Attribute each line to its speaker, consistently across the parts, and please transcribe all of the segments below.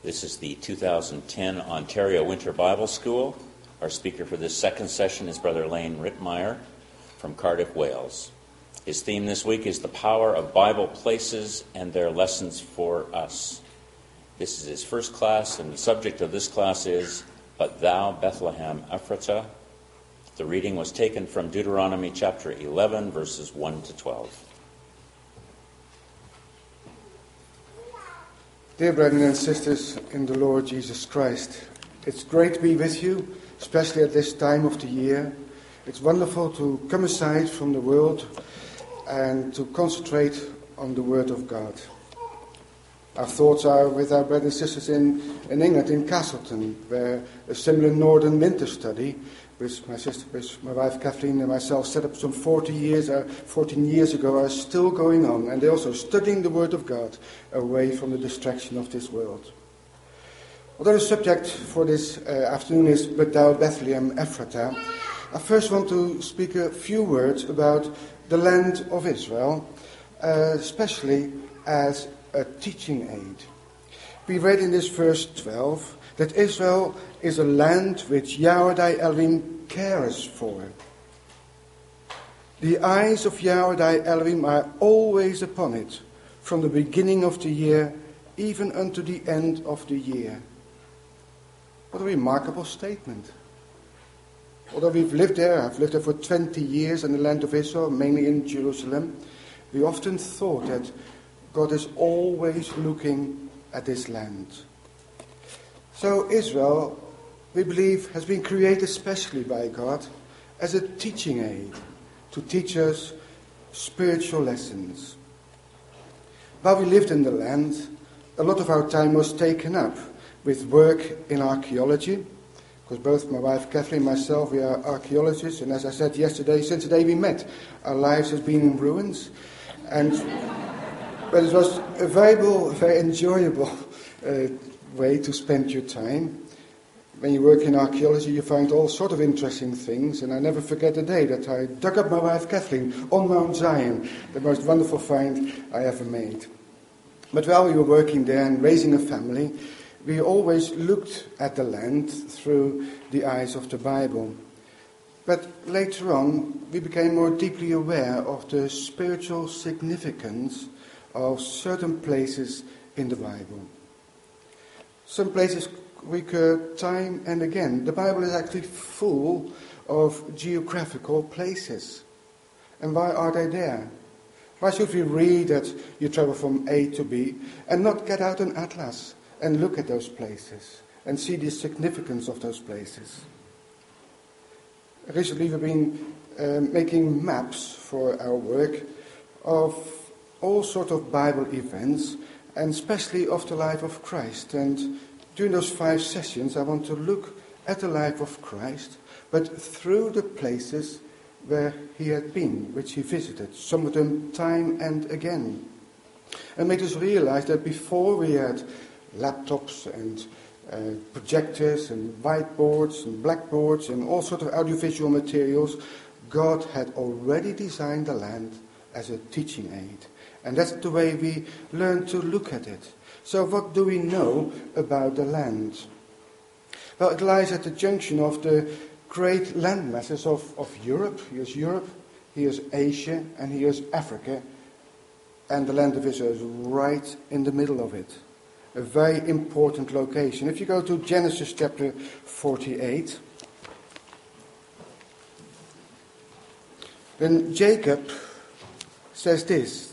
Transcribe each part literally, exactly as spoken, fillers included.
Speaker 1: This is the two thousand ten Ontario Winter Bible School. Our speaker for this second session is Brother Lane Rittmeyer from Cardiff, Wales. His theme this week is the power of Bible places and their lessons for us. This is his first class, and the subject of this class is, But Thou, Bethlehem Ephratah. The reading was taken from Deuteronomy chapter eleven, verses one to twelve.
Speaker 2: Dear brethren and sisters in the Lord Jesus Christ, it's great to be with you, especially at this time of the year. It's wonderful to come aside from the world and to concentrate on the Word of God. Our thoughts are with our brothers and sisters in, in England, in Castleton, where a similar Northern Winter Study, which my sister, which my wife Kathleen and myself set up some forty years, uh, fourteen years ago, are still going on, and they're also studying the Word of God away from the distraction of this world. Although the subject for this uh, afternoon is But Thou, Bethlehem Ephratah, I first want to speak a few words about the land of Israel, uh, especially as a teaching aid. We read in this verse twelve that Israel is a land which Yahweh thy Elohim cares for. The eyes of Yahweh thy Elohim are always upon it, from the beginning of the year even unto the end of the year. What a remarkable statement. Although we've lived there, I've lived there for twenty years in the land of Israel, mainly in Jerusalem, we often thought that God is always looking at this land. So Israel, we believe, has been created specially by God as a teaching aid to teach us spiritual lessons. While we lived in the land, a lot of our time was taken up with work in archaeology, because both my wife Kathleen and myself, we are archaeologists, and as I said yesterday, since the day we met, our lives has been in ruins. And but it was a very, very enjoyable uh, way to spend your time. When you work in archaeology, you find all sort of interesting things, and I never forget the day that I dug up my wife Kathleen on Mount Zion, the most wonderful find I ever made. But while we were working there and raising a family, we always looked at the land through the eyes of the Bible. But later on, we became more deeply aware of the spiritual significance of certain places in the Bible. Some places recur time and again. The Bible is actually full of geographical places. And why are they there? Why should we read that you travel from A to B and not get out an atlas and look at those places and see the significance of those places? Recently we've been uh, making maps for our work of all sorts of Bible events, and especially of the life of Christ. And during those five sessions, I want to look at the life of Christ, but through the places where he had been, which he visited, some of them time and again. And made us realize that before we had laptops and uh, projectors and whiteboards and blackboards and all sorts of audiovisual materials, God had already designed the land as a teaching aid. And that's the way we learn to look at it. So what do we know about the land? Well, it lies at the junction of the great land masses of, of Europe. Here's Europe, here's Asia, and here's Africa. And the land of Israel is right in the middle of it. A very important location. If you go to Genesis chapter forty-eight, then Jacob says this.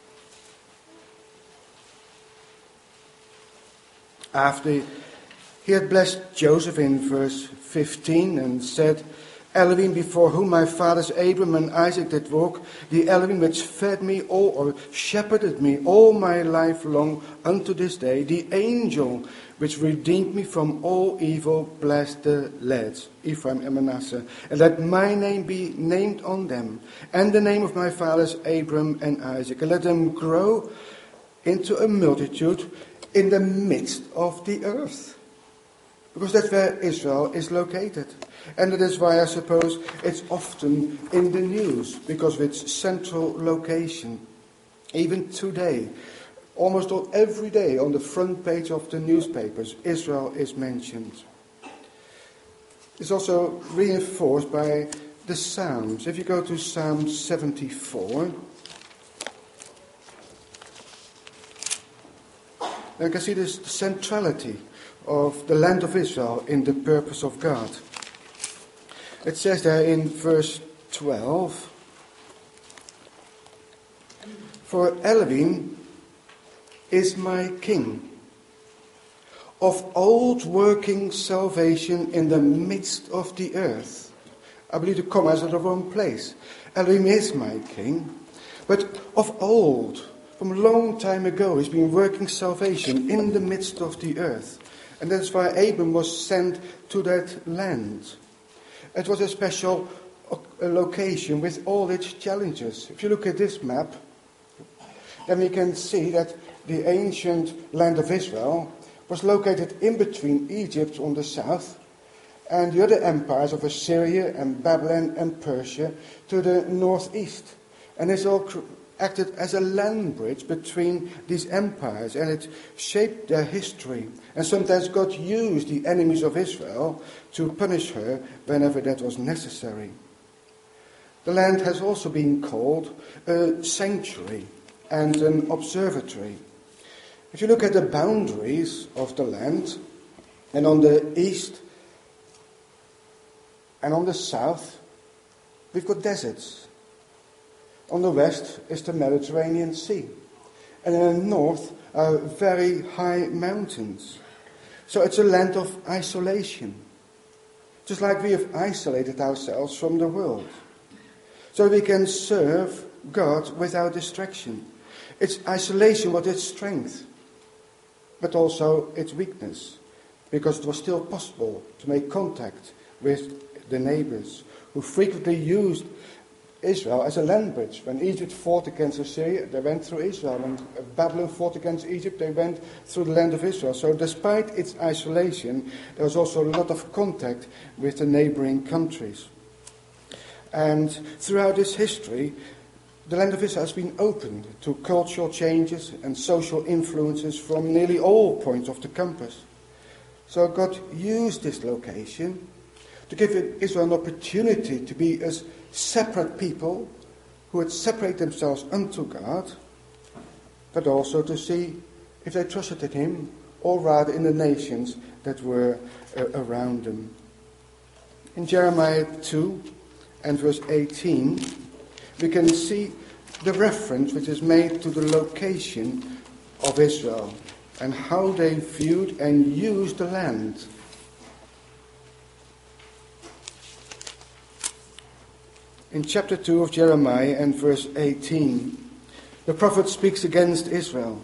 Speaker 2: After he had blessed Joseph in verse fifteen and said, Elohim before whom my fathers Abraham and Isaac did walk, the Elohim which fed me all, or shepherded me all my life long unto this day, the angel which redeemed me from all evil, bless the lads, Ephraim and Manasseh, and let my name be named on them, and the name of my fathers Abraham and Isaac, and let them grow into a multitude in the midst of the earth. Because that's where Israel is located. And that is why I suppose it's often in the news, because of its central location. Even today, Almost all, every day on the front page of the newspapers, Israel is mentioned. It's also reinforced by the Psalms. If you go to Psalm seventy-four, you can see this centrality of the land of Israel in the purpose of God. It says there in verse twelve, "For Elohim is my king, of old working salvation in the midst of the earth." I believe the comma is at the wrong place. Elohim is my king, but of old, from a long time ago, he's been working salvation in the midst of the earth. And that's why Abram was sent to that land. It was a special location with all its challenges. If you look at this map, then we can see that the ancient land of Israel was located in between Egypt on the south and the other empires of Assyria and Babylon and Persia to the northeast. And Israel acted as a land bridge between these empires, and it shaped their history. And sometimes God used the enemies of Israel to punish her whenever that was necessary. The land has also been called a sanctuary and an observatory. If you look at the boundaries of the land, and on the east and on the south, we've got deserts. On the west is the Mediterranean Sea. And in the north are very high mountains. So it's a land of isolation. Just like we have isolated ourselves from the world. So we can serve God without distraction. It's isolation with its strength, but also its weakness, because it was still possible to make contact with the neighbors, who frequently used Israel as a land bridge. When Egypt fought against Assyria, they went through Israel. When Babylon fought against Egypt, they went through the land of Israel. So despite its isolation, there was also a lot of contact with the neighboring countries. And throughout this history, the land of Israel has been open to cultural changes and social influences from nearly all points of the compass. So God used this location to give Israel an opportunity to be as separate people who would separate themselves unto God, but also to see if they trusted in Him, or rather in the nations that were uh, around them. In Jeremiah two and verse eighteen, we can see the reference which is made to the location of Israel and how they viewed and used the land. In chapter two of Jeremiah and verse eighteen, the prophet speaks against Israel.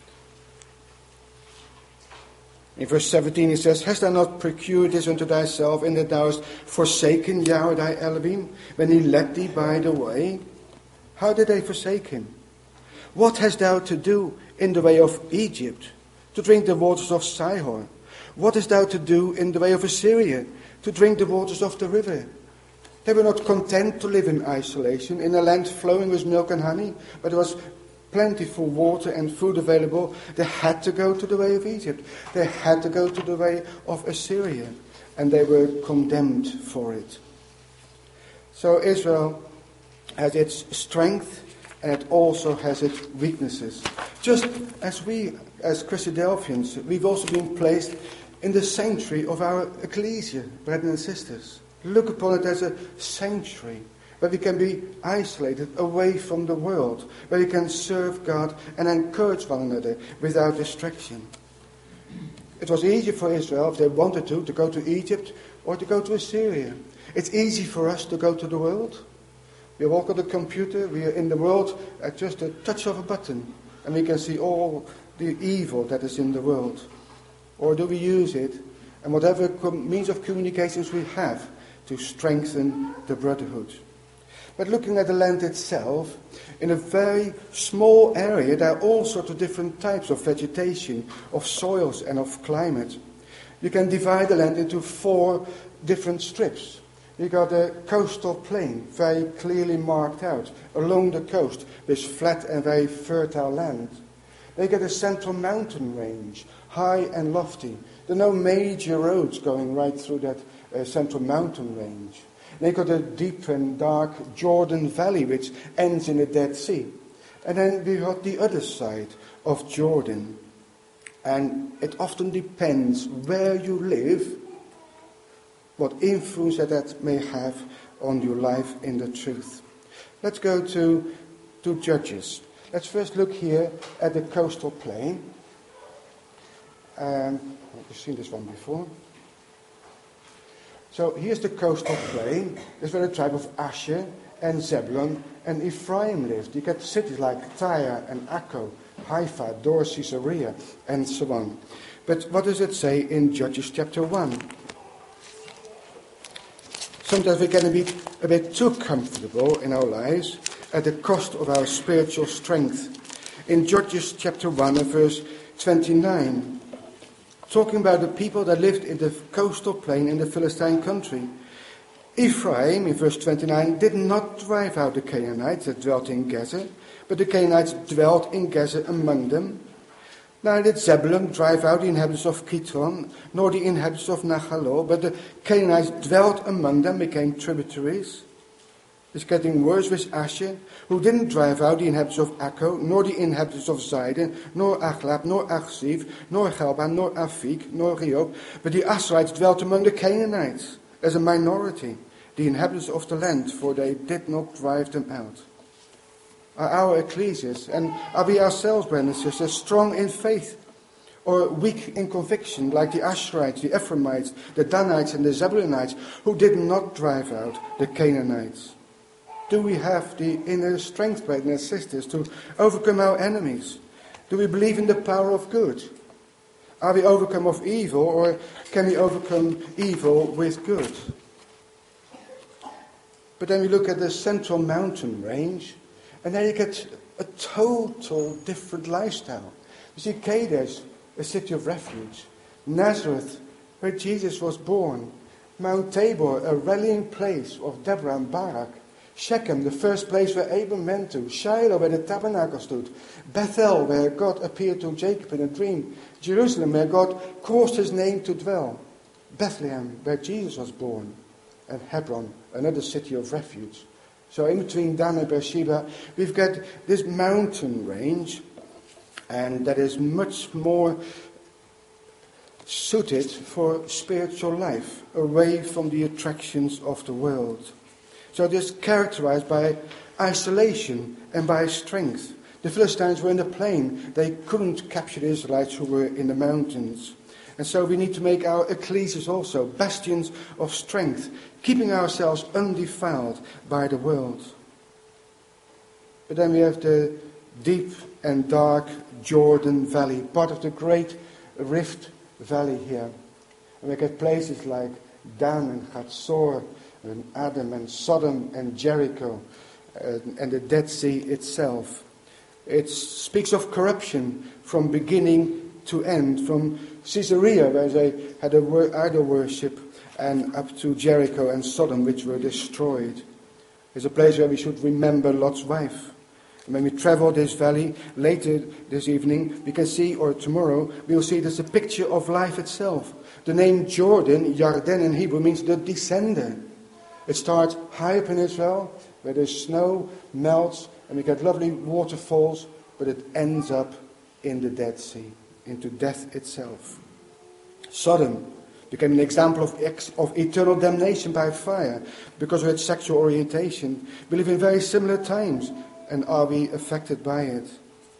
Speaker 2: In verse seventeen he says, "Hast thou not procured this unto thyself, in that thou hast forsaken Yahweh thy Elohim, when he led thee by the way?" How did they forsake him? "What hast thou to do in the way of Egypt, to drink the waters of Sihor? What hast thou to do in the way of Assyria, to drink the waters of the river?" They were not content to live in isolation, in a land flowing with milk and honey, but there was plentiful water and food available. They had to go to the way of Egypt. They had to go to the way of Assyria, and they were condemned for it. So Israel has its strength, and it also has its weaknesses. Just as we, as Christadelphians, we've also been placed in the sanctuary of our ecclesia, brethren and sisters. Look upon it as a sanctuary, where we can be isolated away from the world, where we can serve God and encourage one another without distraction. It was easy for Israel, if they wanted to, to go to Egypt or to go to Assyria. It's easy for us to go to the world. We walk on the computer, we are in the world at just a touch of a button, and we can see all the evil that is in the world. Or do we use it, and whatever com- means of communications we have, to strengthen the brotherhood? But looking at the land itself, in a very small area, there are all sorts of different types of vegetation, of soils and of climate. You can divide the land into four different strips. You got a coastal plain, very clearly marked out, along the coast, with flat and very fertile land. They get a central mountain range, high and lofty. There are no major roads going right through that uh, central mountain range. They got a deep and dark Jordan Valley, which ends in the Dead Sea. And then we got the other side of Jordan. And it often depends where you live, what influence that, that may have on your life in the truth. Let's go to, to Judges. Let's first look here at the coastal plain. Um, I've seen this one before. So here's the coastal plain. This is where the tribe of Asher and Zebulun and Ephraim lived. You get cities like Tyre and Akko, Haifa, Dor, Caesarea, and so on. But what does it say in Judges chapter one? Sometimes we can be a bit too comfortable in our lives at the cost of our spiritual strength. In Judges chapter one and verse twenty-nine, talking about the people that lived in the coastal plain in the Philistine country. Ephraim, in verse twenty-nine, did not drive out the Canaanites that dwelt in Gezer, but the Canaanites dwelt in Gezer among them. Neither did Zebulun drive out the inhabitants of Kitron, nor the inhabitants of Nahalol, but the Canaanites dwelt among them, became tributaries. It's getting worse with Asher, who didn't drive out the inhabitants of Akko, nor the inhabitants of Zidon, nor Achlab, nor Achziv, nor Gelba, nor Afik, nor Rehob, but the Asherites dwelt among the Canaanites as a minority, the inhabitants of the land, for they did not drive them out. Are our ecclesias, and are we ourselves, brothers and sisters, strong in faith, or weak in conviction, like the Asherites, the Ephraimites, the Danites, and the Zebulunites, who did not drive out the Canaanites? Do we have the inner strength, brothers and sisters, to overcome our enemies? Do we believe in the power of good? Are we overcome of evil, or can we overcome evil with good? But then we look at the central mountain range, and then you get a total different lifestyle. You see, Kadesh, a city of refuge. Nazareth, where Jesus was born. Mount Tabor, a rallying place of Deborah and Barak. Shechem, the first place where Abram went to. Shiloh, where the tabernacle stood. Bethel, where God appeared to Jacob in a dream. Jerusalem, where God caused his name to dwell. Bethlehem, where Jesus was born. And Hebron, another city of refuge. So in between Dan and Beersheba, we've got this mountain range, and that is much more suited for spiritual life, away from the attractions of the world. So it is characterized by isolation and by strength. The Philistines were in the plain. They couldn't capture the Israelites who were in the mountains. And so we need to make our ecclesias also bastions of strength, keeping ourselves undefiled by the world. But then we have the deep and dark Jordan Valley, part of the great Rift Valley here. And we get places like Dan and Hatzor, and Adam and Sodom and Jericho, uh, and the Dead Sea itself. It speaks of corruption from beginning to end, from Caesarea, where they had a wor- idol worship, and up to Jericho and Sodom, which were destroyed. It's a place where we should remember Lot's wife. And when we travel this valley later this evening, we can see, or tomorrow, we'll see there's a picture of life itself. The name Jordan, Yarden in Hebrew, means the descender. It starts high up in Israel, where the snow melts, and we get lovely waterfalls, but it ends up in the Dead Sea, into death itself. Sodom became an example of, ex- of eternal damnation by fire because of its sexual orientation. We live in very similar times, and are we affected by it?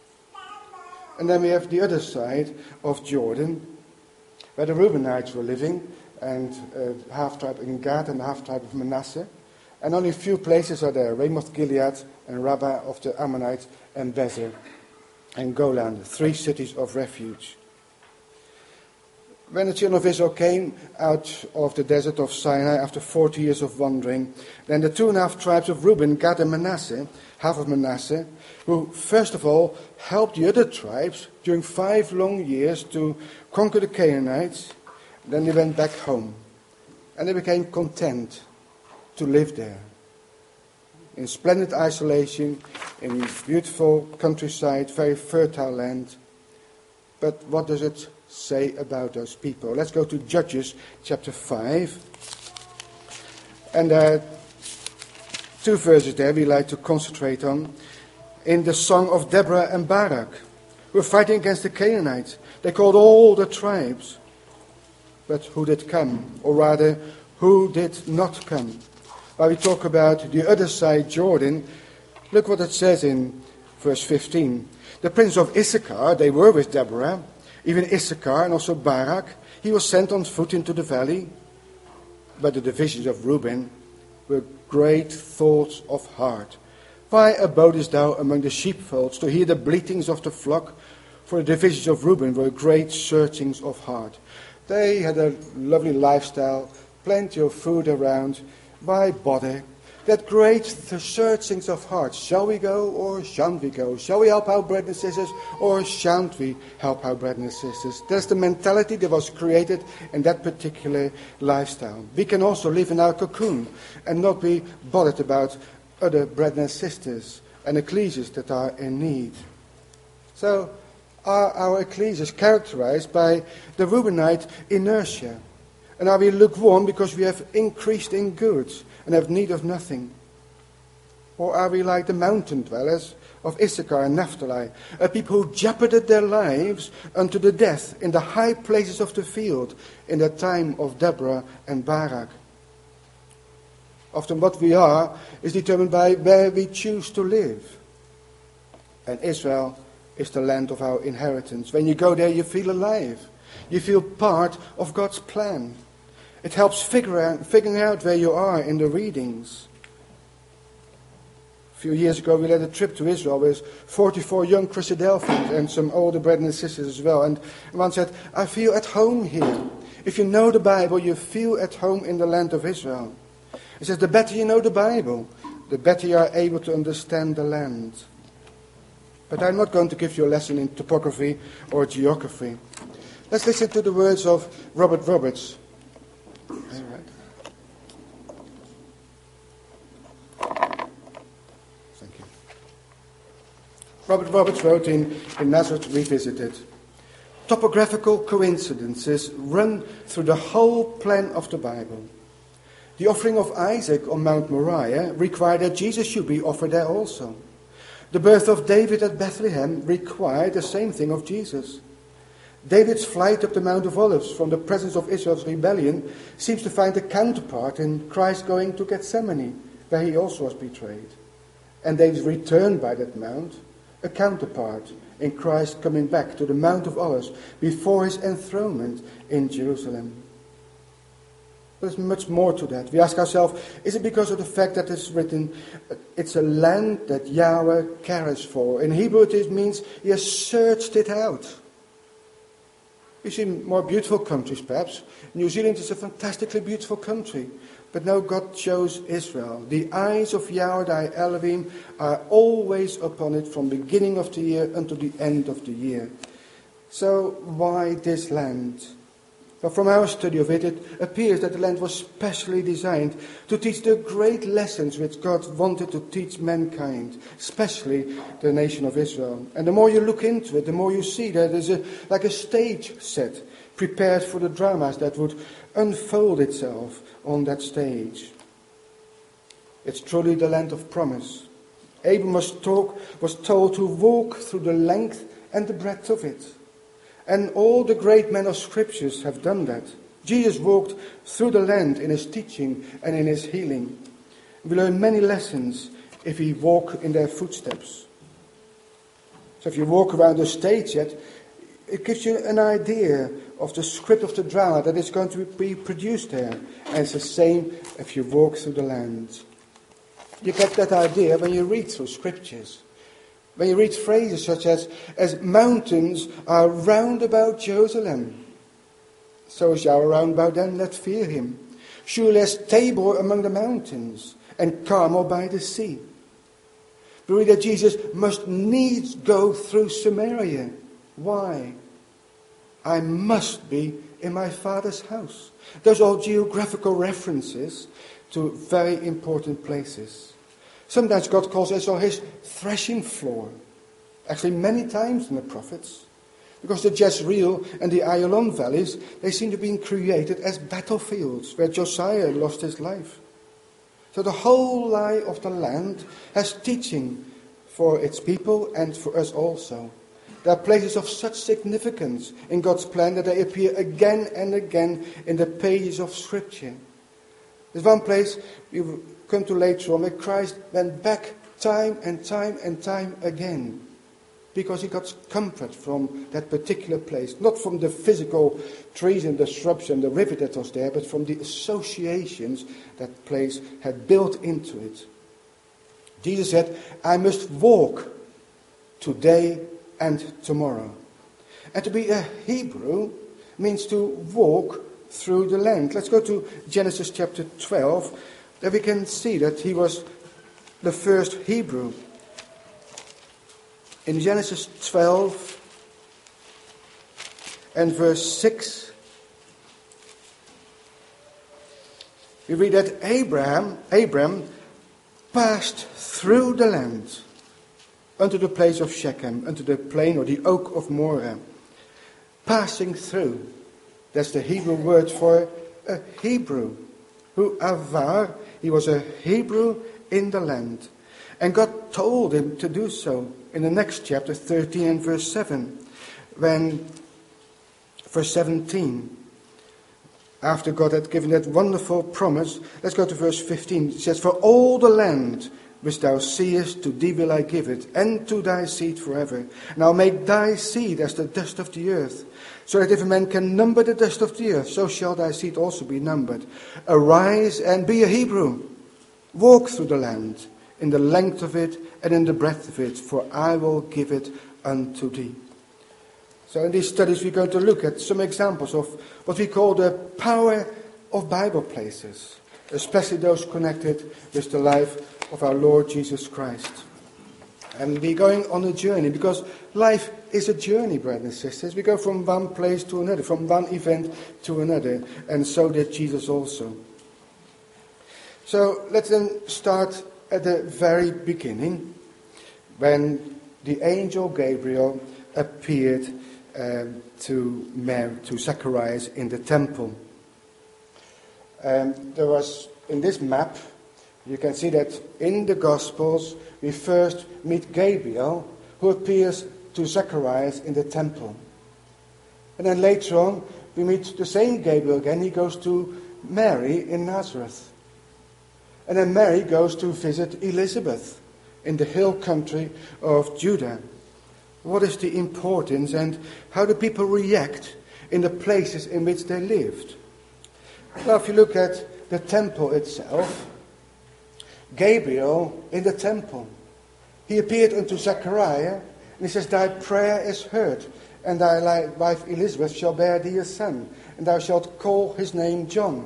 Speaker 2: And then we have the other side of Jordan, where the Reubenites were living, and uh, half-tribe in Gad and the half-tribe of Manasseh. And only a few places are there, Ramoth Gilead and Rabbah of the Ammonites, and Bezer and Golan, the three cities of refuge. When the children of Israel came out of the desert of Sinai after forty years of wandering, then the two and a half tribes of Reuben, Gad and Manasseh, half of Manasseh, who first of all helped the other tribes during five long years to conquer the Canaanites, then they went back home. And they became content to live there. In splendid isolation, in beautiful countryside, very fertile land. But what does it say about those people? Let's go to Judges chapter five. And there are two verses there we like to concentrate on. In the song of Deborah and Barak, who were fighting against the Canaanites. They called all the tribes. But who did come? Or rather, who did not come? While we talk about the other side, Jordan, look what it says in verse fifteen. The prince of Issachar, they were with Deborah, even Issachar and also Barak. He was sent on foot into the valley. But the divisions of Reuben were great thoughts of heart. Why abodest thou among the sheepfolds to hear the bleatings of the flock? For the divisions of Reuben were great searchings of heart. They had a lovely lifestyle, plenty of food around. Why bother? That great searchings of heart. Shall we go or shan't we go? Shall we help our brothers and sisters or shan't we help our brothers and sisters? That's the mentality that was created in that particular lifestyle. We can also live in our cocoon and not be bothered about other brothers and sisters and ecclesias that are in need. So are our ecclesias characterized by the Reubenite inertia? And are we lukewarm because we have increased in goods and have need of nothing? Or are we like the mountain dwellers of Issachar and Naphtali, a people who jeoparded their lives unto the death in the high places of the field in the time of Deborah and Barak? Often what we are is determined by where we choose to live. And Israel is the land of our inheritance. When you go there, you feel alive. You feel part of God's plan. It helps figure out, figuring out where you are in the readings. A few years ago, we led a trip to Israel with forty-four young Christadelphians and some older brothers and sisters as well. And one said, I feel at home here. If you know the Bible, you feel at home in the land of Israel. He says, the better you know the Bible, the better you are able to understand the land. But I'm not going to give you a lesson in topography or geography. Let's listen to the words of Robert Roberts. All right. Thank you. Robert Roberts wrote in, in Nazareth Revisited, topographical coincidences run through the whole plan of the Bible. The offering of Isaac on Mount Moriah required that Jesus should be offered there also. The birth of David at Bethlehem required the same thing of Jesus. David's flight up the Mount of Olives from the presence of Israel's rebellion seems to find a counterpart in Christ going to Gethsemane, where he also was betrayed. And David's return by that mount, a counterpart in Christ coming back to the Mount of Olives before his enthronement in Jerusalem. There's much more to that. We ask ourselves, is it because of the fact that it's written, it's a land that Yahweh cares for? In Hebrew it means he has searched it out. We see more beautiful countries perhaps. New Zealand is a fantastically beautiful country. But no, God chose Israel. The eyes of Yahweh thy Elohim are always upon it from the beginning of the year until the end of the year. So why this land? Well, from our study of it, it appears that the land was specially designed to teach the great lessons which God wanted to teach mankind, especially the nation of Israel. And the more you look into it, the more you see that there's a, like a stage set prepared for the dramas that would unfold itself on that stage. It's truly the land of promise. Abram was, talk, was told to walk through the length and the breadth of it. And all the great men of scriptures have done that. Jesus walked through the land in his teaching and in his healing. We learn many lessons if we walk in their footsteps. So if you walk around the stage yet, it gives you an idea of the script of the drama that is going to be produced there. And it's the same if you walk through the land. You get that idea when you read through scriptures. When you read phrases such as, as mountains are round about Jerusalem, so is Yahweh round about them that fear him. Surely as Tabor among the mountains, and Carmel by the sea. We read that Jesus must needs go through Samaria. Why? I must be in my Father's house. Those are all geographical references to very important places. Sometimes God calls Israel his threshing floor. Actually, many times in the prophets. Because the Jezreel and the Ayalon valleys, they seem to have been created as battlefields where Josiah lost his life. So the whole lie of the land has teaching for its people and for us also. There are places of such significance in God's plan that they appear again and again in the pages of Scripture. There's one place we will come to later on where Christ went back time and time and time again, because he got comfort from that particular place, not from the physical trees and the shrubs and the river that was there, but from the associations that place had built into it. Jesus said, I must walk today and tomorrow. And to be a Hebrew means to walk through the land. Let's go to Genesis chapter twelve. There we can see that he was the first Hebrew. In Genesis twelve and verse six, we read that Abraham, Abraham passed through the land unto the place of Shechem, unto the plain or the oak of Moreh. Passing through. That's the Hebrew word for a Hebrew. Who avar, he was a Hebrew in the land. And God told him to do so in the next chapter, thirteen and verse seven. When, verse seventeen, after God had given that wonderful promise, let's go to verse fifteen. It says, for all the land which thou seest, to thee will I give it, and to thy seed forever. And I'll make thy seed as the dust of the earth, so that if a man can number the dust of the earth, so shall thy seed also be numbered. Arise and be a Hebrew. Walk through the land, in the length of it and in the breadth of it, for I will give it unto thee. So in these studies we're going to look at some examples of what we call the power of Bible places, especially those connected with the life of our Lord Jesus Christ. And we're going on a journey, because life is a journey, brothers and sisters. We go from one place to another, from one event to another, and so did Jesus also. So let's then start at the very beginning, when the angel Gabriel appeared um, to Mary, to Zacharias in the temple. Um, there was, in this map, you can see that in the Gospels, we first meet Gabriel, who appears to Zacharias in the temple. And then later on, we meet the same Gabriel again. He goes to Mary in Nazareth. And then Mary goes to visit Elizabeth in the hill country of Judah. What is the importance, and how do people react in the places in which they lived? Well, if you look at the temple itself, Gabriel in the temple, he appeared unto Zechariah, and he says, thy prayer is heard, and thy wife Elizabeth shall bear thee a son, and thou shalt call his name John.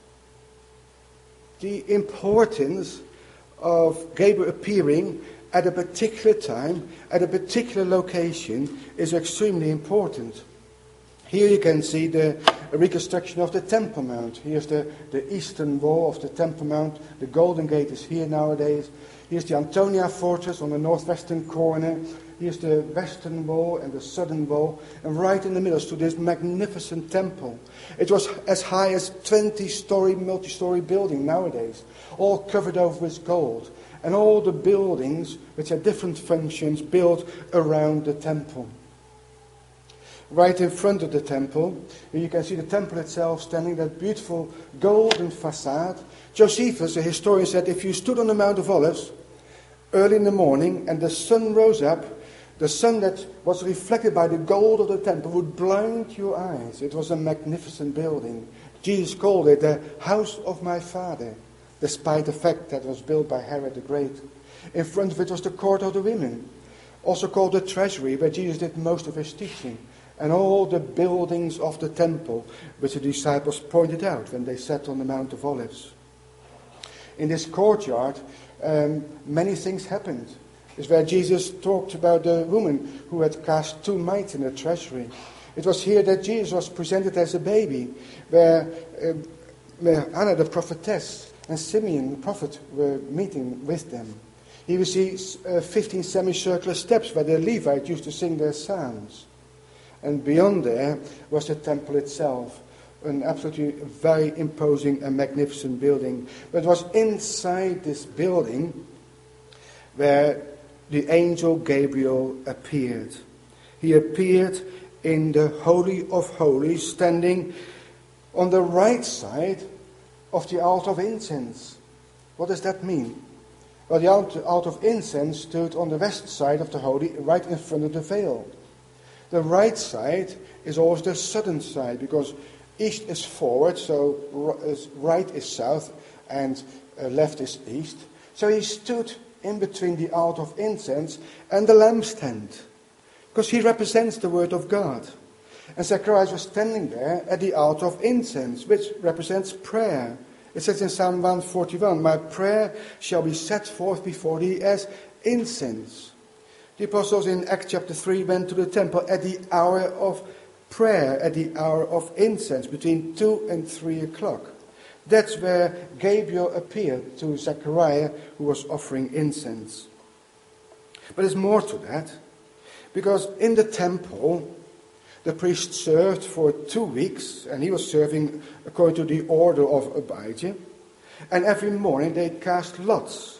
Speaker 2: The importance of Gabriel appearing at a particular time, at a particular location, is extremely important. Here you can see the reconstruction of the Temple Mount. Here's the, the eastern wall of the Temple Mount. The Golden Gate is here nowadays. Here's the Antonia Fortress on the northwestern corner. Here's the western wall and the southern wall. And right in the middle stood this magnificent temple. It was as high as twenty-story, multi-story building nowadays, all covered over with gold. And all the buildings, which had different functions, built around the temple. Right in front of the temple, you can see the temple itself standing, that beautiful golden facade. Josephus, a historian, said if you stood on the Mount of Olives early in the morning and the sun rose up, the sun that was reflected by the gold of the temple would blind your eyes. It was a magnificent building. Jesus called it the house of my Father, despite the fact that it was built by Herod the Great. In front of it was the court of the women, also called the treasury, where Jesus did most of his teaching. And all the buildings of the temple, which the disciples pointed out when they sat on the Mount of Olives. In this courtyard, um, many things happened. It's where Jesus talked about the woman who had cast two mites in the treasury. It was here that Jesus was presented as a baby, where, uh, where Anna the prophetess and Simeon the prophet were meeting with them. Here we see uh, fifteen semicircular steps where the Levites used to sing their psalms. And beyond there was the temple itself, an absolutely very imposing and magnificent building. But it was inside this building where the angel Gabriel appeared. He appeared in the Holy of Holies, standing on the right side of the altar of incense. What does that mean? Well, the altar of incense stood on the west side of the Holy, right in front of the veil. The right side is always the southern side, because east is forward, so right is south, and left is east. So he stood in between the altar of incense and the lampstand, because he represents the word of God. And Zacharias was standing there at the altar of incense, which represents prayer. It says in Psalm one forty-one, "My prayer shall be set forth before thee as incense." The apostles in Acts chapter three went to the temple at the hour of prayer, at the hour of incense, between two and three o'clock. That's where Gabriel appeared to Zechariah, who was offering incense. But there's more to that, because in the temple, the priest served for two weeks, and he was serving according to the order of Abijah. And every morning they cast lots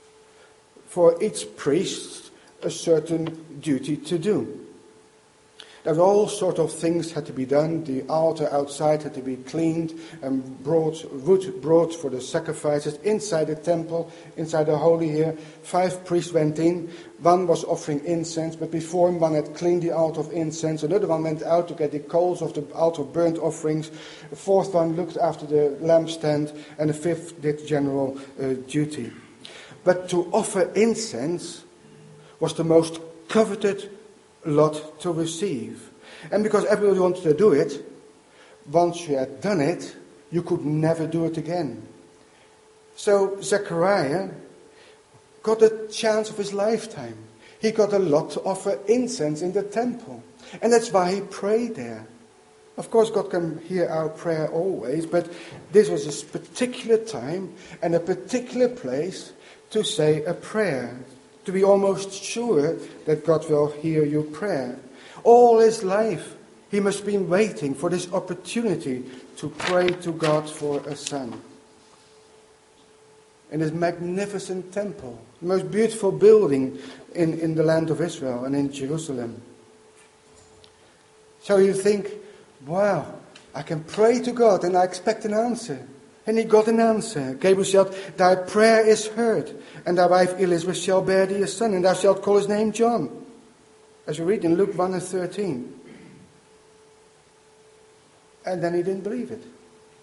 Speaker 2: for each priest a certain duty to do. There were all sorts of things had to be done. The altar outside had to be cleaned and brought wood brought for the sacrifices. Inside the temple, inside the holy here, five priests went in. One was offering incense, but before him one had cleaned the altar of incense. Another one went out to get the coals of the altar of burnt offerings. The fourth one looked after the lampstand, and the fifth did general uh, duty. But to offer incense was the most coveted lot to receive. And because everybody wanted to do it, once you had done it, you could never do it again. So Zechariah got the chance of his lifetime. He got a lot to offer incense in the temple. And that's why he prayed there. Of course, God can hear our prayer always, but this was a particular time and a particular place to say a prayer, to be almost sure that God will hear your prayer. All his life, he must have been waiting for this opportunity to pray to God for a son. In this magnificent temple, the most beautiful building in, in the land of Israel and in Jerusalem. So you think, wow, I can pray to God and I expect an answer. And he got an answer. Gabriel said, "Thy prayer is heard, and thy wife Elizabeth shall bear thee a son, and thou shalt call his name John." As we read in Luke one and thirteen. And then he didn't believe it.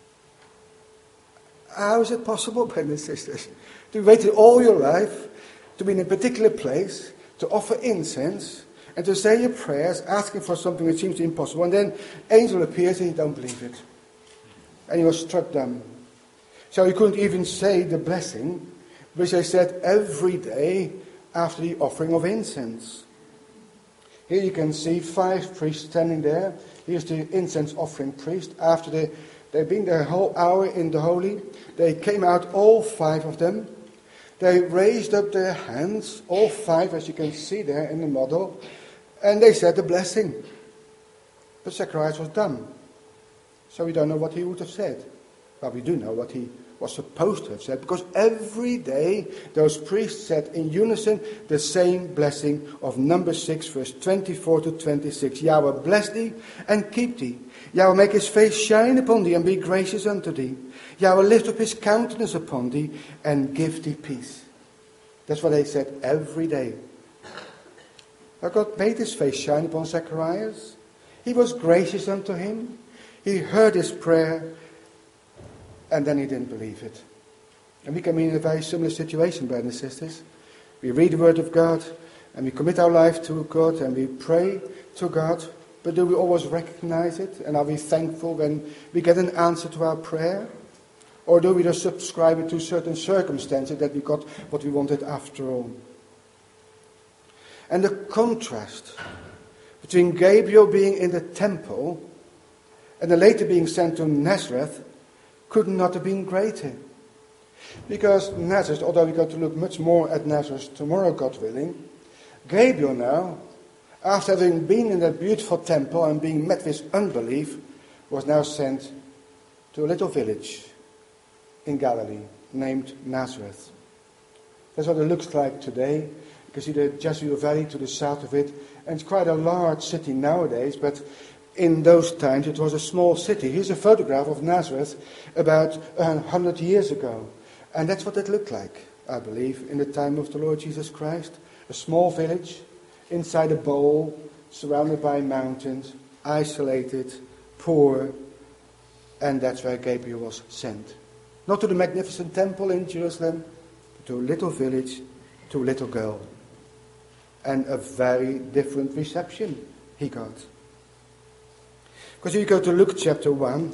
Speaker 2: How is it possible, brothers and sisters, to wait all your life, to be in a particular place, to offer incense, and to say your prayers, asking for something that seems impossible, and then angel appears and you don't believe it. And he was struck dumb. So he couldn't even say the blessing, which they said every day after the offering of incense. Here you can see five priests standing there. Here's the incense offering priest. After they, they've been there a whole hour in the holy, they came out, all five of them. They raised up their hands, all five, as you can see there in the model, and they said the blessing. But Zacharias was dumb. So we don't know what he would have said. Well, we do know what he was supposed to have said, because every day those priests said in unison the same blessing of number six, verse twenty-four to twenty-six. Yahweh bless thee and keep thee. Yahweh make his face shine upon thee and be gracious unto thee. Yahweh lift up his countenance upon thee and give thee peace. That's what they said every day. Now God made his face shine upon Zacharias. He was gracious unto him. He heard his prayer. And then he didn't believe it. And we can be in a very similar situation, brothers and sisters. We read the word of God, and we commit our life to God, and we pray to God. But do we always recognize it? And are we thankful when we get an answer to our prayer? Or do we just subscribe it to certain circumstances that we got what we wanted after all? And the contrast between Gabriel being in the temple and then later being sent to Nazareth could not have been greater. Because Nazareth, although we're going to look much more at Nazareth tomorrow, God willing, Gabriel now, after having been in that beautiful temple and being met with unbelief, was now sent to a little village in Galilee named Nazareth. That's what it looks like today. You can see the Jezreel Valley to the south of it, and it's quite a large city nowadays, but in those times it was a small city. Here's a photograph of Nazareth about a hundred years ago, and that's what it looked like, I believe, in the time of the Lord Jesus Christ. A small village inside a bowl, surrounded by mountains, isolated, poor, and that's where Gabriel was sent. Not to the magnificent temple in Jerusalem, but to a little village, to a little girl. And a very different reception he got. Because if you go to Luke chapter one,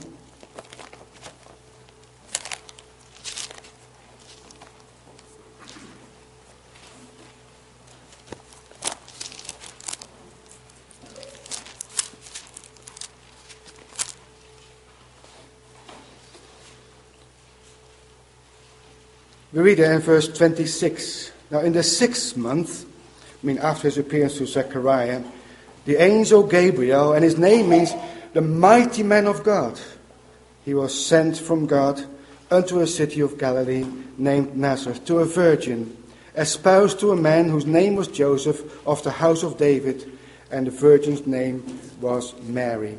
Speaker 2: we read there in verse twenty-six. Now in the sixth month, I mean after his appearance to Zechariah, the angel Gabriel, and his name means the mighty man of God, he was sent from God unto a city of Galilee named Nazareth, to a virgin, espoused to a man whose name was Joseph, of the house of David, and the virgin's name was Mary.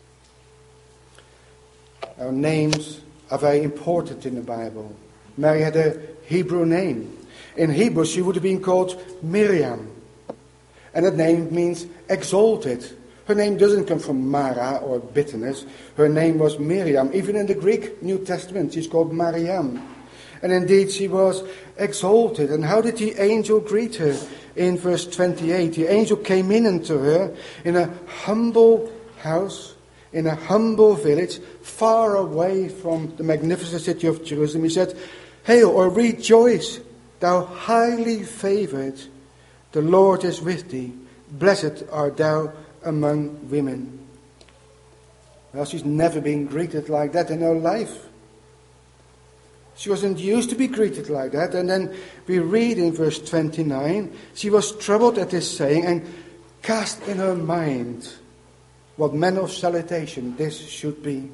Speaker 2: Our names are very important in the Bible. Mary had a Hebrew name. In Hebrew, she would have been called Miriam. And that name means exalted. Her name doesn't come from Mara or bitterness. Her name was Miriam. Even in the Greek New Testament, she's called Mariam. And indeed, she was exalted. And how did the angel greet her? In verse twenty-eight, the angel came in unto her in a humble house, in a humble village, far away from the magnificent city of Jerusalem. He said, "Hail, or rejoice, thou highly favored. The Lord is with thee. Blessed art thou among women." Well, she's never been greeted like that in her life. She wasn't used to be greeted like that. And then we read in verse twenty-nine, she was troubled at this saying and cast in her mind what manner of salutation this should be.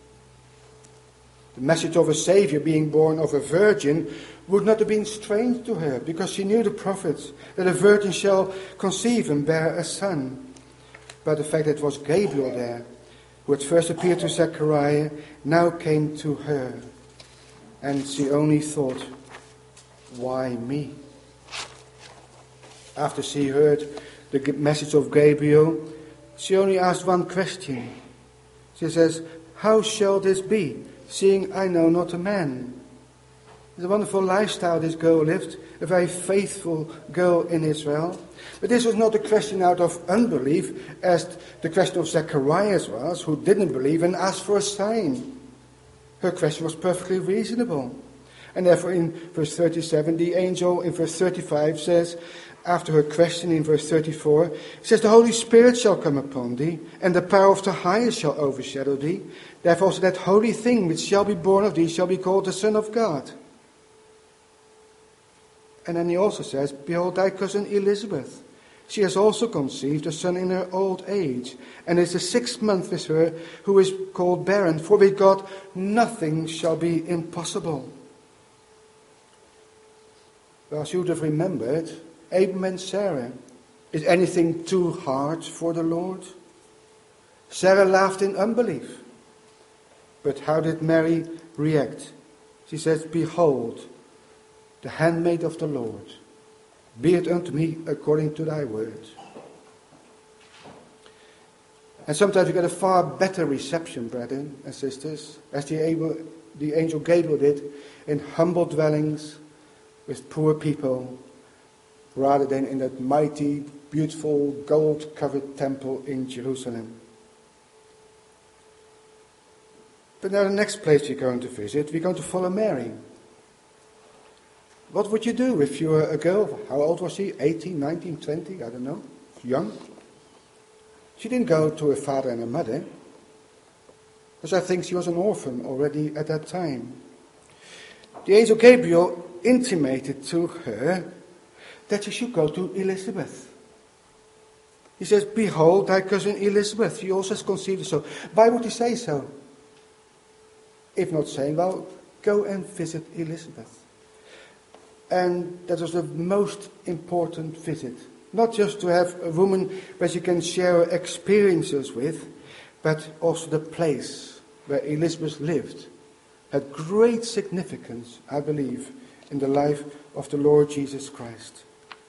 Speaker 2: The message of a Savior being born of a virgin would not have been strange to her, because she knew the prophets, that a virgin shall conceive and bear a son. But the fact that it was Gabriel there, who had first appeared to Zechariah, now came to her. And she only thought, why me? After she heard the message of Gabriel, she only asked one question. She says, "How shall this be, seeing I know not a man?" It's a wonderful lifestyle this girl lived, a very faithful girl in Israel. But this was not a question out of unbelief, as the question of Zacharias was, who didn't believe and asked for a sign. Her question was perfectly reasonable. And therefore in verse thirty-seven, the angel in verse thirty-five says, after her question in verse thirty-four, it says, "The Holy Spirit shall come upon thee, and the power of the highest shall overshadow thee. Therefore also that holy thing which shall be born of thee shall be called the Son of God." And then he also says, "Behold thy cousin Elizabeth. She has also conceived a son in her old age, and is the sixth month with her, who is called barren. For with God nothing shall be impossible." Well, she would have remembered Abraham and Sarah. Is anything too hard for the Lord? Sarah laughed in unbelief. But how did Mary react? She says, "Behold, the handmaid of the Lord, be it unto me according to thy word." And sometimes we get a far better reception, brethren and sisters, as the, able, the angel Gabriel did, in humble dwellings with poor people, rather than in that mighty, beautiful, gold-covered temple in Jerusalem. But now the next place we're going to visit, we're going to follow Mary. What would you do if you were a girl? How old was she? eighteen, nineteen, twenty? I don't know. Young. She didn't go to her father and her mother, because I think she was an orphan already at that time. The angel Gabriel intimated to her that she should go to Elizabeth. He says, behold, thy cousin Elizabeth, she also has conceived. So why would he say so? If not saying, well, go and visit Elizabeth. And that was the most important visit. Not just to have a woman where she can share her experiences with, but also the place where Elizabeth lived had great significance, I believe, in the life of the Lord Jesus Christ.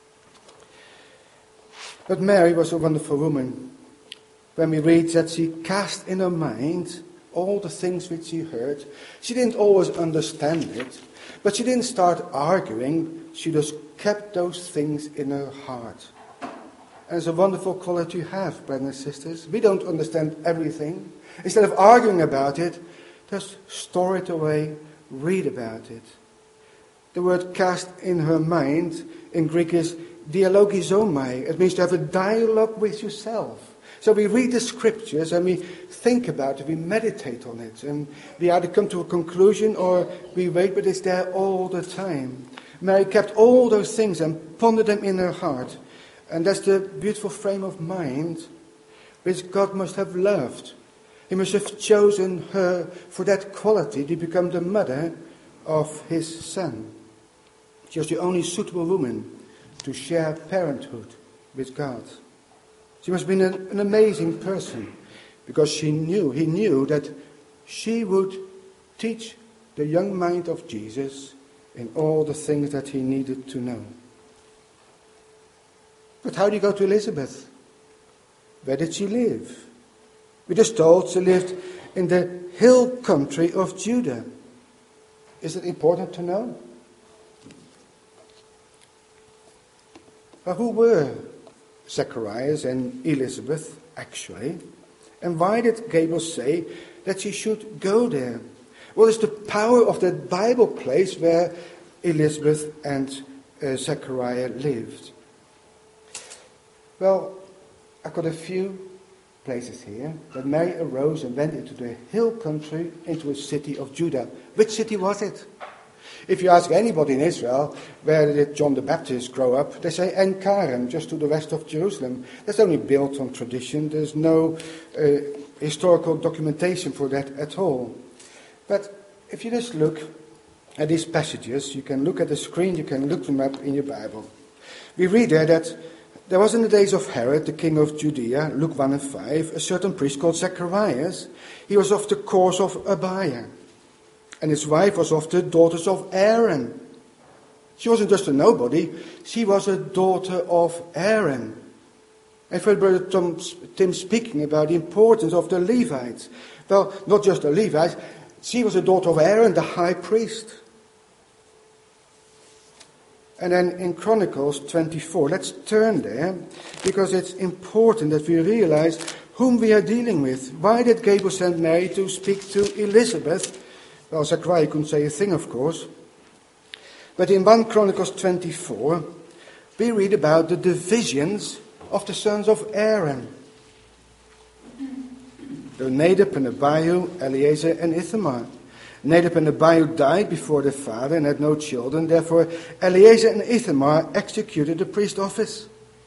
Speaker 2: But Mary was a wonderful woman. When we read that she cast in her mind all the things which she heard, she didn't always understand it, but she didn't start arguing. She just kept those things in her heart. And it's a wonderful quality to have, brothers and sisters. We don't understand everything. Instead of arguing about it, just store it away, read about it. The word cast in her mind in Greek is dialogizomai. It means to have a dialogue with yourself. So we read the scriptures and we think about it, we meditate on it. And we either come to a conclusion or we wait, but it's there all the time. Mary kept all those things and pondered them in her heart. And that's the beautiful frame of mind which God must have loved. He must have chosen her for that quality to become the mother of his son. She was the only suitable woman to share parenthood with God. She must have been an, an amazing person because she knew, he knew that she would teach the young mind of Jesus in all the things that he needed to know. But how do you go to Elizabeth? Where did she live? We're just told she lived in the hill country of Judah. Is it important to know? Well, who were Zacharias and Elizabeth, actually? And why did Gabriel say that she should go there? What is the power of that Bible place where Elizabeth and uh, Zachariah lived? Well, I've got a few places here. That Mary arose and went into the hill country, into a city of Judah. Which city was it? If you ask anybody in Israel, where did John the Baptist grow up? They say En Karen, just to the west of Jerusalem. That's only built on tradition. There's no uh, historical documentation for that at all. But if you just look at these passages, you can look at the screen, you can look them up in your Bible. We read there that there was in the days of Herod, the king of Judea, Luke one and five, a certain priest called Zacharias. He was of the course of Abiah. And his wife was of the daughters of Aaron. She wasn't just a nobody, she was a daughter of Aaron. I've heard Brother Tom, Tim speaking about the importance of the Levites. Well, not just the Levites, she was a daughter of Aaron, the high priest. And then in Chronicles twenty-four, let's turn there, because it's important that we realize whom we are dealing with. Why did Gabriel send Mary to speak to Elizabeth? Well, Zechariah couldn't say a thing, of course. But in First Chronicles twenty-four, we read about the divisions of the sons of Aaron. There were Nadab and Abihu, Eleazar and Ithamar. Nadab and Abihu died before their father and had no children. Therefore, Eleazar and Ithamar executed the priest office.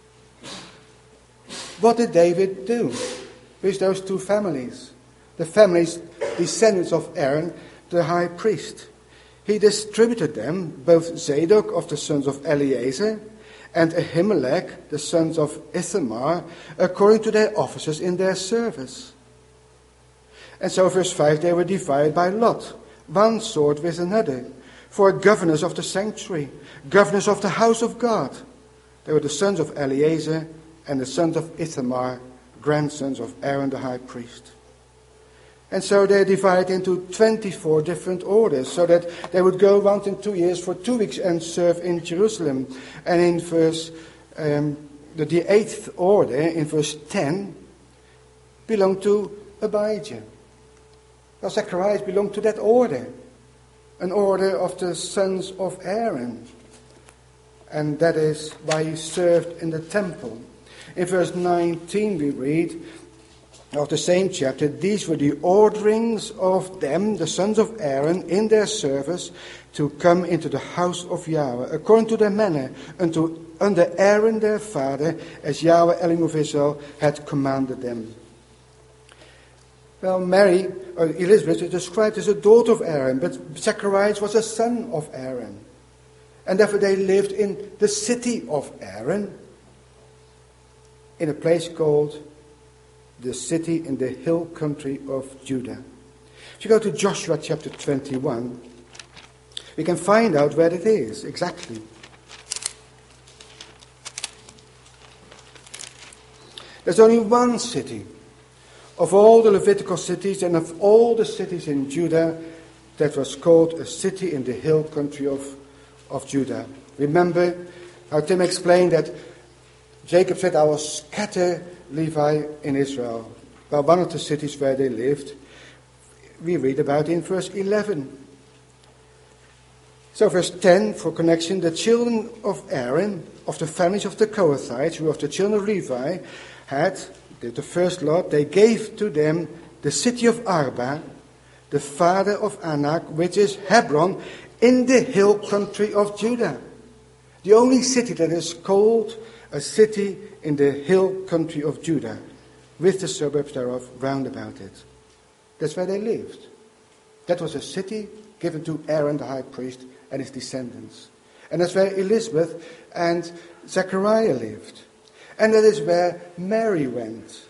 Speaker 2: What did David do with those two families? The families, descendants of Aaron, the high priest. He distributed them, both Zadok of the sons of Eleazar and Ahimelech, the sons of Ithamar, according to their offices in their service. And so, verse five, they were divided by lot, one sword with another, for governors of the sanctuary, governors of the house of God. They were the sons of Eleazar and the sons of Ithamar, grandsons of Aaron the high priest. And so they divided into twenty-four different orders, so that they would go around in two years for two weeks and serve in Jerusalem. And in verse, um, the, the eighth order, in verse ten, belonged to Abijah. Well, Zacharias belonged to that order, an order of the sons of Aaron. And that is why he served in the temple. In verse nineteen we read, of the same chapter, these were the orderings of them, the sons of Aaron, in their service, to come into the house of Yahweh, according to their manner, unto, under Aaron their father, as Yahweh Elohim of Israel had commanded them. Well, Mary, or Elizabeth, is described as a daughter of Aaron, but Zacharias was a son of Aaron. And therefore they lived in the city of Aaron, in a place called the city in the hill country of Judah. If you go to Joshua chapter twenty-one, we can find out where it is exactly. There's only one city of all the Levitical cities and of all the cities in Judah that was called a city in the hill country of, of Judah. Remember how Tim explained that Jacob said, I will scatter Levi in Israel. Well, one of the cities where they lived, we read about in verse eleven. So verse ten, for connection, the children of Aaron, of the families of the Kohathites, who of the children of Levi, had, the first lot, they gave to them the city of Arba, the father of Anak, which is Hebron, in the hill country of Judah. The only city that is called a city in the hill country of Judah, with the suburbs thereof round about it. That's where they lived. That was a city given to Aaron the high priest and his descendants. And that's where Elizabeth and Zechariah lived. And that is where Mary went.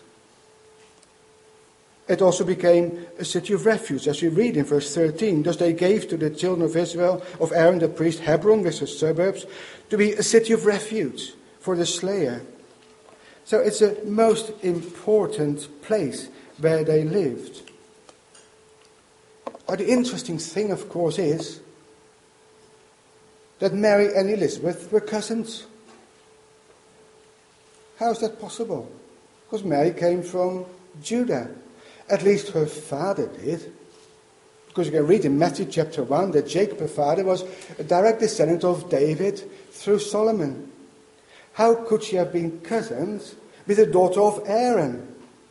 Speaker 2: It also became a city of refuge, as we read in verse thirteen. Thus they gave to the children of Israel, of Aaron the priest, Hebron with its suburbs, to be a city of refuge for the slayer. So it's a most important place where they lived. But the interesting thing, of course, is that Mary and Elizabeth were cousins. How is that possible? Because Mary came from Judah. At least her father did. Because you can read in Matthew chapter one that Jacob, her father, was a direct descendant of David through Solomon. How could she have been cousins with the daughter of Aaron?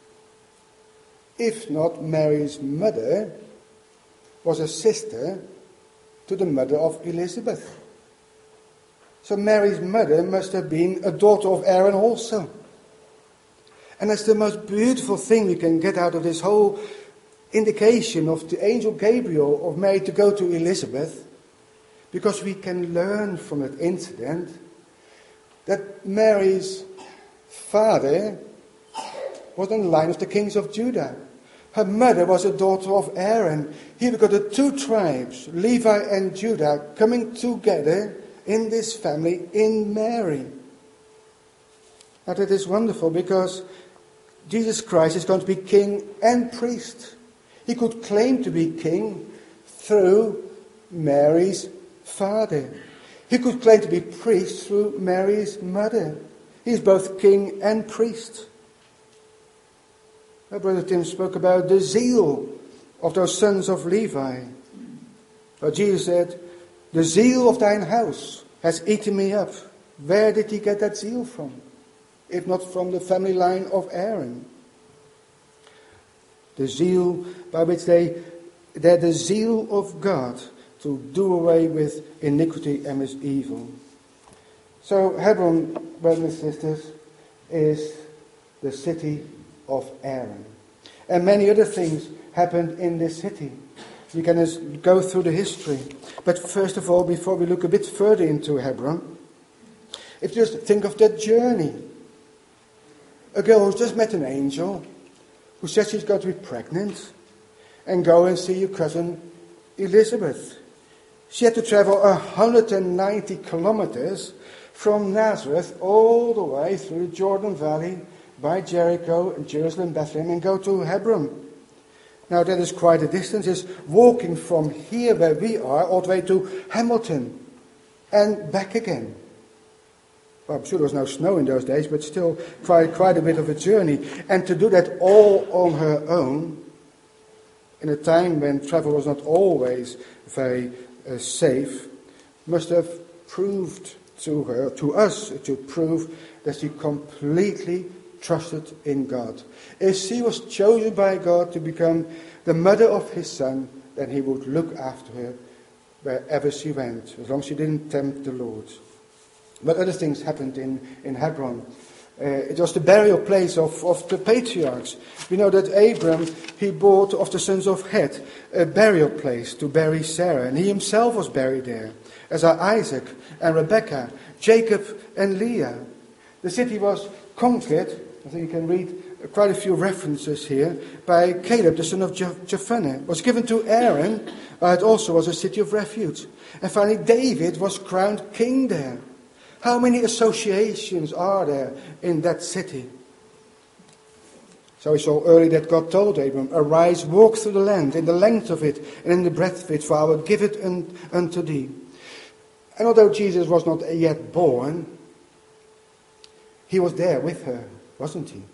Speaker 2: If not, Mary's mother was a sister to the mother of Elizabeth. So Mary's mother must have been a daughter of Aaron also. And that's the most beautiful thing we can get out of this whole indication of the angel Gabriel of Mary to go to Elizabeth, because we can learn from that incident that Mary's father was on the line of the kings of Judah. Her mother was a daughter of Aaron. Here we've got the two tribes, Levi and Judah, coming together in this family, in Mary. Now that is wonderful, because Jesus Christ is going to be king and priest. He could claim to be king through Mary's father. He could claim to be priest through Mary's mother. He is both king and priest. Our brother Tim spoke about the zeal of those sons of Levi. But Jesus said, the zeal of thine house has eaten me up. Where did he get that zeal from? If not from the family line of Aaron. The zeal by which they, they're the zeal of God to do away with iniquity and with evil. So Hebron, brothers and sisters, is the city of Aaron. And many other things happened in this city. We can just go through the history. But first of all, before we look a bit further into Hebron, if you just think of that journey. A girl who's just met an angel, who says she's going to be pregnant, and go and see your cousin Elizabeth. She had to travel one hundred ninety kilometers from Nazareth all the way through the Jordan Valley, by Jericho and Jerusalem, Bethlehem, and go to Hebron. Now that is quite a distance. It's walking from here where we are all the way to Hamilton and back again. Well, I'm sure there was no snow in those days, but still quite, quite a bit of a journey. And to do that all on her own, in a time when travel was not always very uh, safe, must have proved to her, to us, to prove that she completely trusted in God. If she was chosen by God to become the mother of his son, then he would look after her wherever she went, as long as she didn't tempt the Lord. But other things happened in, in Hebron. Uh, it was the burial place of, of the patriarchs. We know that Abram, he bought of the sons of Het a burial place to bury Sarah, and he himself was buried there, as are Isaac and Rebekah, Jacob and Leah. The city was conquered, I think you can read quite a few references here, by Caleb, the son of Jephunneh. It was given to Aaron, but it also was a city of refuge. And finally, David was crowned king there. How many associations are there in that city? So we saw earlier that God told Abram, arise, walk through the land, in the length of it, and in the breadth of it, for I will give it un- unto thee. And although Jesus was not yet born, he was there with her, wasn't he?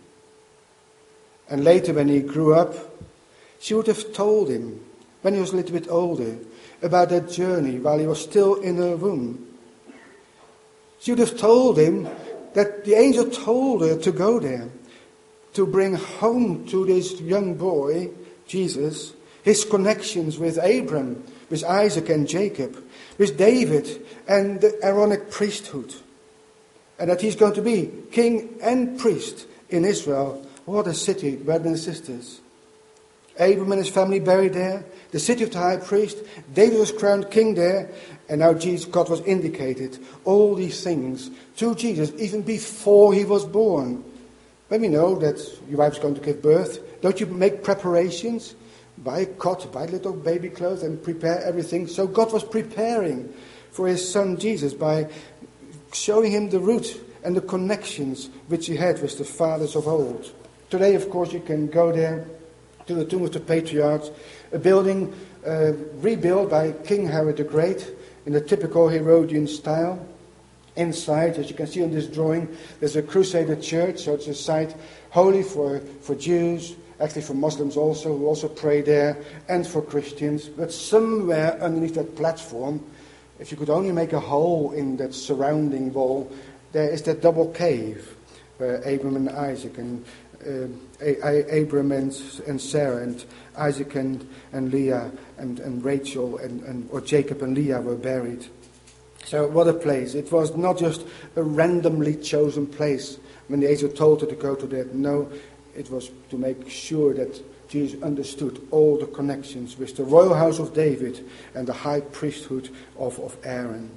Speaker 2: And later when he grew up, she would have told him, when he was a little bit older, about that journey while he was still in her womb. She would have told him that the angel told her to go there, to bring home to this young boy, Jesus, his connections with Abram, with Isaac and Jacob, with David and the Aaronic priesthood. And that he's going to be king and priest in Israel. What a city, brothers and sisters. Abram and his family buried there, the city of the high priest. David was crowned king there, and now Jesus, God was indicated all these things to Jesus even before he was born. When we know that your wife's going to give birth, don't you make preparations? Buy a cot, buy little baby clothes and prepare everything. So God was preparing for his son Jesus by showing him the route and the connections which he had with the fathers of old. Today, of course, you can go there to the tomb of the patriarchs, a building uh, rebuilt by King Herod the Great in the typical Herodian style. Inside, as you can see on this drawing, there's a Crusader church, so it's a site holy for, for Jews, actually for Muslims also, who also pray there, and for Christians. But somewhere underneath that platform, if you could only make a hole in that surrounding wall, there is that double cave where Abram and Isaac and uh, Abram and, and Sarah and Isaac and, and Leah and, and Rachel and, and or Jacob and Leah were buried. So what a place. It was not just a randomly chosen place when the angel told her to go to that. No, it was to make sure that Jesus understood all the connections with the royal house of David and the high priesthood of, of Aaron.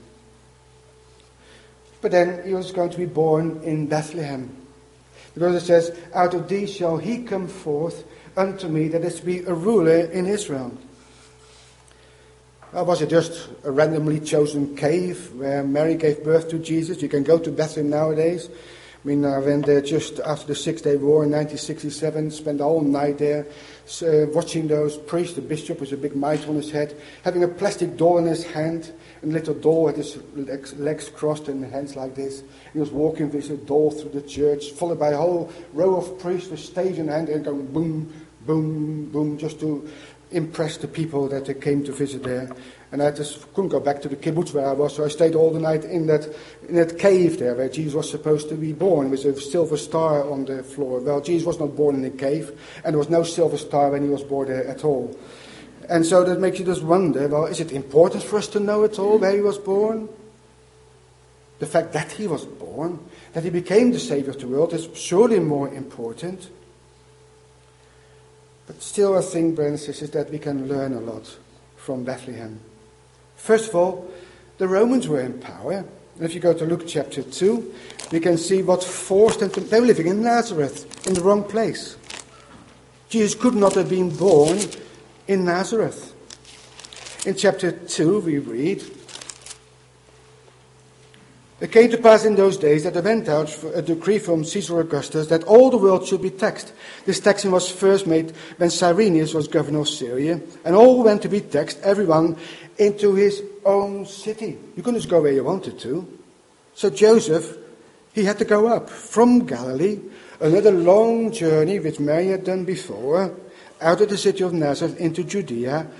Speaker 2: But then he was going to be born in Bethlehem. Because it says, out of thee shall he come forth unto me, that is to be a ruler in Israel. Or was it just a randomly chosen cave where Mary gave birth to Jesus? You can go to Bethlehem nowadays. I mean, I went there just after the Six-Day War in nineteen sixty-seven, spent the whole night there uh, watching those priests, the bishop with a big mitre on his head, having a plastic doll in his hand, and a little doll had his legs, legs crossed and hands like this. He was walking with a doll through the church, followed by a whole row of priests with staves in hand and going boom, boom, boom, just to impress the people that they came to visit there. And I just couldn't go back to the kibbutz where I was, so I stayed all the night in that in that cave there where Jesus was supposed to be born, with a silver star on the floor. Well, Jesus was not born in a cave, and there was no silver star when he was born there at all. And so that makes you just wonder, well, is it important for us to know at all where he was born? The fact that he was born, that he became the Savior of the world, is surely more important. But still I think, brothers and sisters, that we can learn a lot from Bethlehem. First of all, the Romans were in power. And if you go to Luke chapter two, we can see what forced them to... They were living in Nazareth, in the wrong place. Jesus could not have been born in Nazareth. In chapter two we read, it came to pass in those days that there went out a decree from Caesar Augustus that all the world should be taxed. This taxing was first made when Cyrenius was governor of Syria, and all went to be taxed, everyone into his own city. You couldn't just go where you wanted to. So Joseph, he had to go up from Galilee, another long journey which Mary had done before, out of the city of Nazareth into Judea,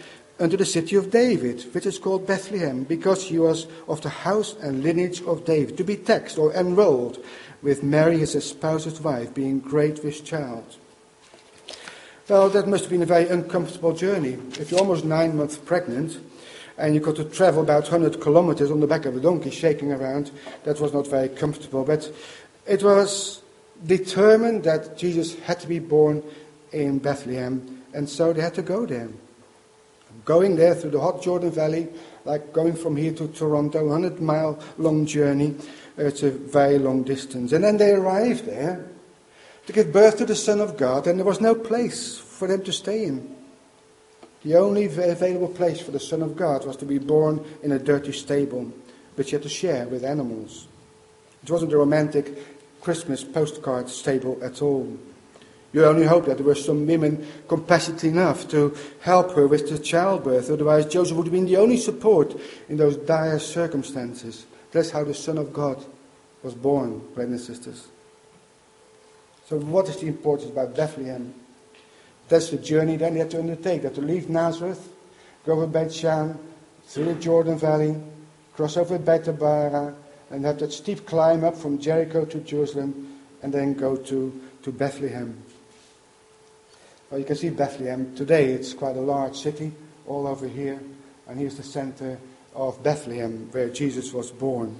Speaker 2: unto the city of David, which is called Bethlehem, because he was of the house and lineage of David, to be taxed or enrolled with Mary his espoused wife, being great with child. Well, that must have been a very uncomfortable journey. If you're almost nine months pregnant, and you've got to travel about one hundred kilometers on the back of a donkey shaking around, that was not very comfortable. But it was determined that Jesus had to be born in Bethlehem, and so they had to go there. Going there through the hot Jordan Valley, like going from here to Toronto, one hundred mile long journey, it's a very long distance. And then they arrived there to give birth to the Son of God, and there was no place for them to stay in. The only available place for the Son of God was to be born in a dirty stable, which he had to share with animals. It wasn't a romantic Christmas postcard stable at all. You only hope that there were some women compassionate enough to help her with the childbirth, otherwise Joseph would have been the only support in those dire circumstances. That's how the Son of God was born, brothers and sisters. So what is the importance about Bethlehem? That's the journey then they had to undertake. They had to leave Nazareth, go over Beit Shan, through the Jordan Valley, cross over Beit Bara, and have that steep climb up from Jericho to Jerusalem, and then go to, to Bethlehem. Well, you can see Bethlehem today. It's quite a large city, all over here. And here's the center of Bethlehem, where Jesus was born.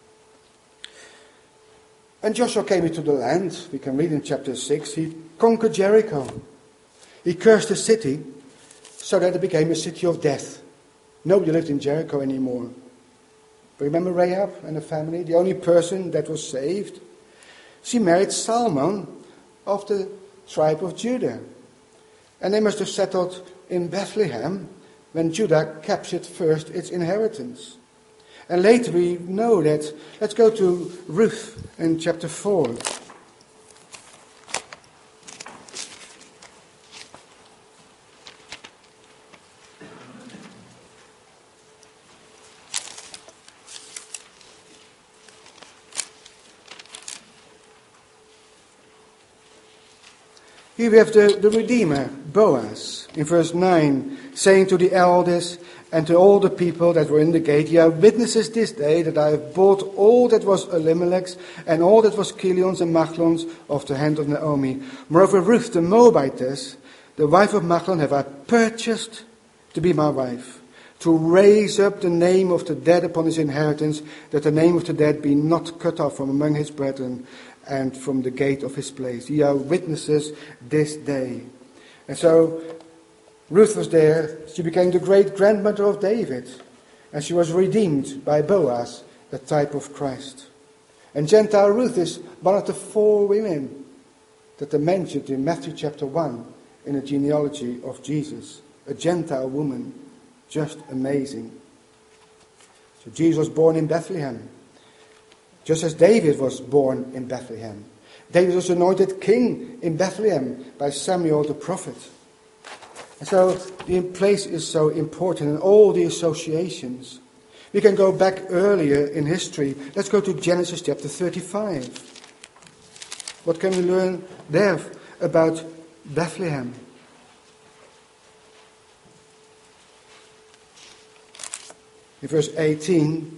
Speaker 2: And Joshua came into the land. We can read in chapter six. He conquered Jericho. He cursed the city so that it became a city of death. Nobody lived in Jericho anymore. But remember Rahab and the family? The only person that was saved? She married Salmon of the tribe of Judah. And they must have settled in Bethlehem when Judah captured first its inheritance. And later we know that. Let's go to Ruth in chapter four. Here we have the, the Redeemer, Boaz, in verse nine, saying to the elders and to all the people that were in the gate, "Ye are witnesses this day that I have bought all that was Elimelech's and all that was Chilion's and Machlon's of the hand of Naomi. Moreover, Ruth the Moabitess, the wife of Machlon, have I purchased to be my wife, to raise up the name of the dead upon his inheritance, that the name of the dead be not cut off from among his brethren, and from the gate of his place. Ye are witnesses this day." And so Ruth was there. She became the great-grandmother of David. And she was redeemed by Boaz, the type of Christ. And Gentile Ruth is one of the four women that are mentioned in Matthew chapter one in the genealogy of Jesus. A Gentile woman. Just amazing. So Jesus was born in Bethlehem. Just as David was born in Bethlehem. David was anointed king in Bethlehem by Samuel the prophet. And so the place is so important, and all the associations. We can go back earlier in history. Let's go to Genesis chapter thirty-five. What can we learn there about Bethlehem? In verse eighteen,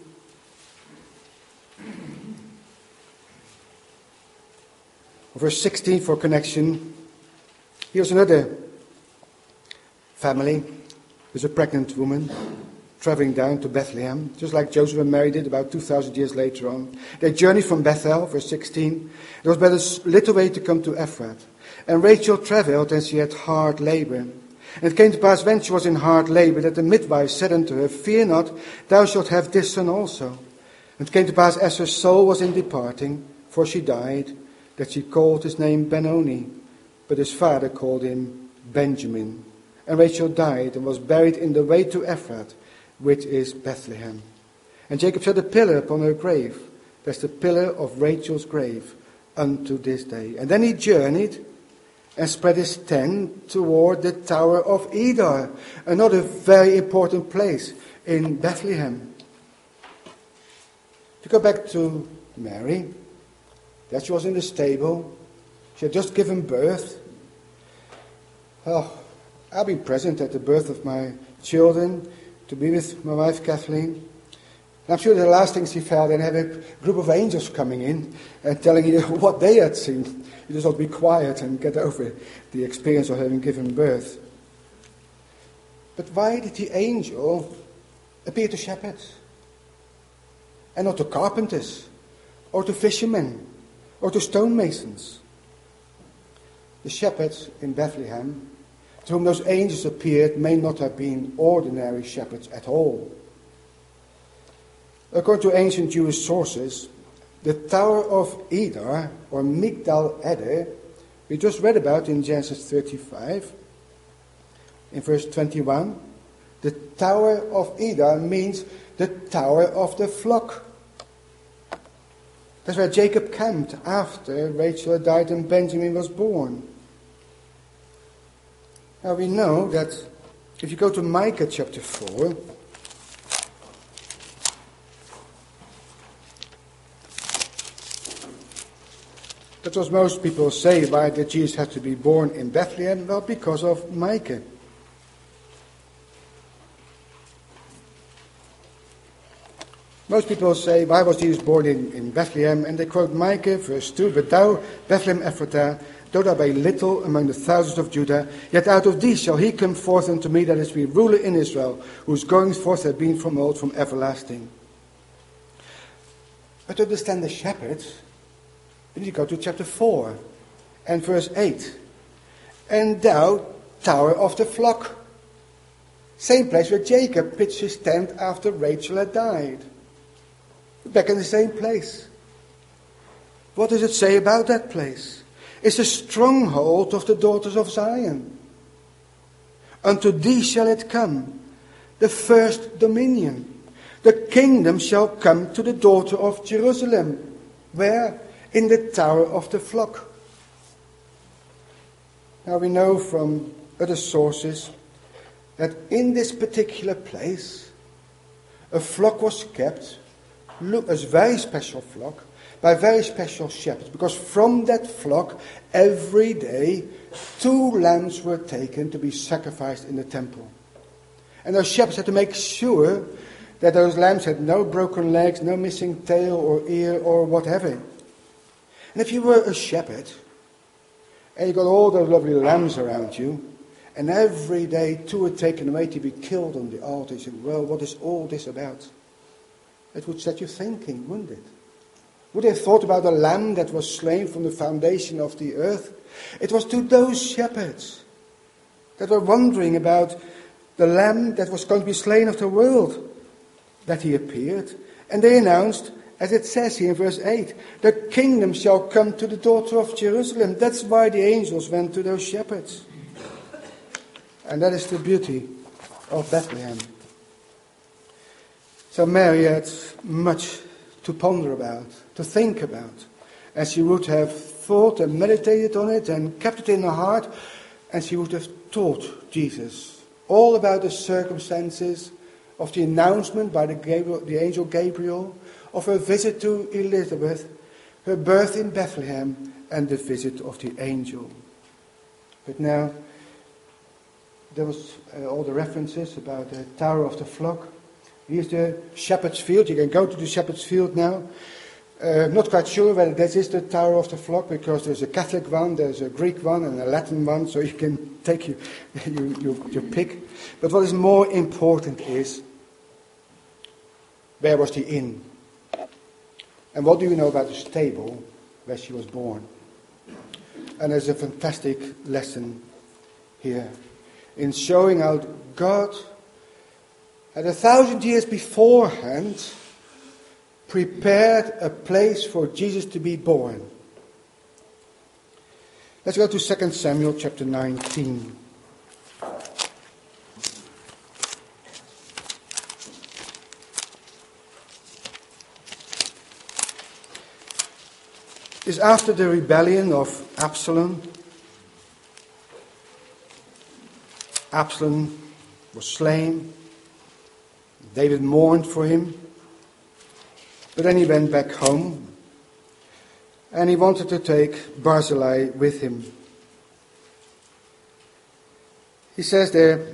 Speaker 2: verse sixteen for connection. Here's another family. There's a pregnant woman traveling down to Bethlehem, just like Joseph and Mary did about two thousand years later on. They journeyed from Bethel, verse sixteen. There was but a little way to come to Ephrath. And Rachel travelled, and she had hard labour. And it came to pass, when she was in hard labour, that the midwife said unto her, "Fear not, thou shalt have this son also." And it came to pass, as her soul was in departing, for she died, that she called his name Benoni, but his father called him Benjamin. And Rachel died, and was buried in the way to Ephrath, which is Bethlehem. And Jacob set a pillar upon her grave. That's the pillar of Rachel's grave unto this day. And then he journeyed and spread his tent toward the Tower of Edar, another very important place in Bethlehem. To go back to Mary, that she was in the stable. She had just given birth. Oh, I've been present at the birth of my children, to be with my wife Kathleen. And I'm sure the last things he felt, and have a group of angels coming in and telling you what they had seen. You just ought to be quiet and get over the experience of having given birth. But why did the angel appear to shepherds? And not to carpenters, or to fishermen, or to stonemasons? The shepherds in Bethlehem, to whom those angels appeared, may not have been ordinary shepherds at all. According to ancient Jewish sources, the Tower of Eder, or Migdal Eder, we just read about in Genesis thirty-five, in verse twenty-one, the Tower of Eder means the Tower of the Flock. That's where Jacob camped after Rachel had died and Benjamin was born. Now we know that if you go to Micah chapter four, that's what most people say, why did Jesus have to be born in Bethlehem? Well, because of Micah. Most people say, why was Jesus born in, in Bethlehem? And they quote Micah, verse two, "But thou, Bethlehem Ephratah, though thou be little among the thousands of Judah, yet out of thee shall he come forth unto me that is to be ruler in Israel, whose goings forth have been from old, from everlasting." But to understand the shepherds, we need to go to chapter four and verse eight. "And thou, Tower of the Flock." Same place where Jacob pitched his tent after Rachel had died. Back in the same place. What does it say about that place? It's a stronghold of the daughters of Zion. "Unto thee shall it come, the first dominion. The kingdom shall come to the daughter of Jerusalem." Where? In the Tower of the Flock. Now we know from other sources that in this particular place, a flock was kept, look, a very special flock, by very special shepherds, because from that flock, every day, two lambs were taken to be sacrificed in the temple. And those shepherds had to make sure that those lambs had no broken legs, no missing tail or ear or whatever. And if you were a shepherd, and you got all those lovely lambs around you, and every day two were taken away to be killed on the altar, you said, well, what is all this about? It would set you thinking, wouldn't it? Would they have thought about the lamb that was slain from the foundation of the earth? It was to those shepherds that were wondering about the lamb that was going to be slain of the world that he appeared. And they announced, as it says here in verse eight, "The kingdom shall come to the daughter of Jerusalem." That's why the angels went to those shepherds. And that is the beauty of Bethlehem. So Mary had much to ponder about, to think about, as she would have thought and meditated on it and kept it in her heart, and she would have taught Jesus all about the circumstances of the announcement by the, Gabriel, the angel Gabriel, of her visit to Elizabeth, her birth in Bethlehem, and the visit of the angel. But now, there was uh, all the references about the Tower of the Flock. Here's the shepherd's field. You can go to the shepherd's field now. Uh, I'm not quite sure whether this is the Tower of the Flock, because there's a Catholic one, there's a Greek one, and a Latin one, so you can take your, your, your, your pick. But what is more important is, where was the inn? And what do you know about the stable where she was born? And there's a fantastic lesson here in showing how God had a thousand years beforehand prepared a place for Jesus to be born. Let's go to Second Samuel chapter nineteen. It's after the rebellion of Absalom. Absalom was slain. David mourned for him. But then he went back home. And he wanted to take Barzillai with him. He says there,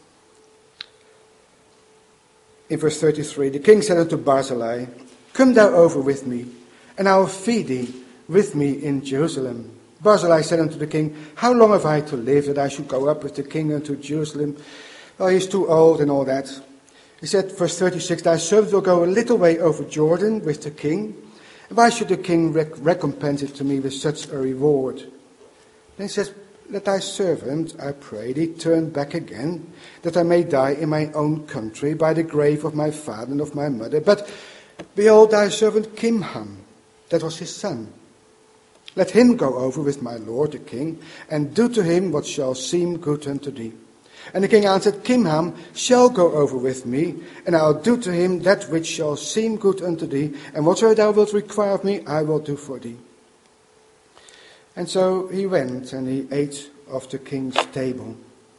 Speaker 2: in verse thirty-three, the king said unto Barzillai, come thou over with me, and I will feed thee with me in Jerusalem. Barzillai said unto the king, how long have I to live that I should go up with the king unto Jerusalem? Well, he's too old and all that. He said, verse thirty-six, thy servant will go a little way over Jordan with the king. And why should the king rec- recompense it to me with such a reward? Then he says, let thy servant, I pray thee, turn back again, that I may die in my own country by the grave of my father and of my mother. But behold, thy servant Kimham, that was his son. Let him go over with my lord the king, and do to him what shall seem good unto thee. And the king answered, Kimham shall go over with me, and I will do to him that which shall seem good unto thee, and whatsoever thou wilt require of me, I will do for thee. And so he went, and he ate of the king's table.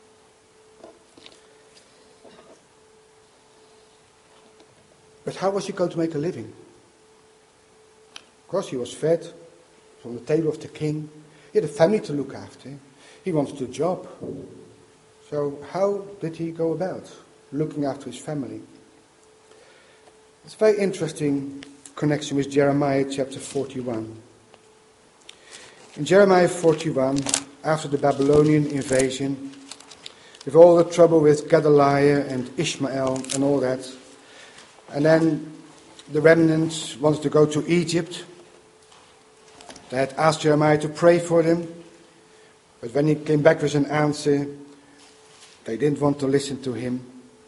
Speaker 2: But how was he going to make a living? Of course, he was fed from the table of the king. He had a family to look after. He wanted a job. So how did he go about looking after his family? It's a very interesting connection with Jeremiah chapter forty-one. In Jeremiah forty-one, after the Babylonian invasion, with all the trouble with Gedaliah and Ishmael and all that, and then the remnants wanted to go to Egypt. They had asked Jeremiah to pray for them, but when he came back with an answer, they didn't want to listen to him.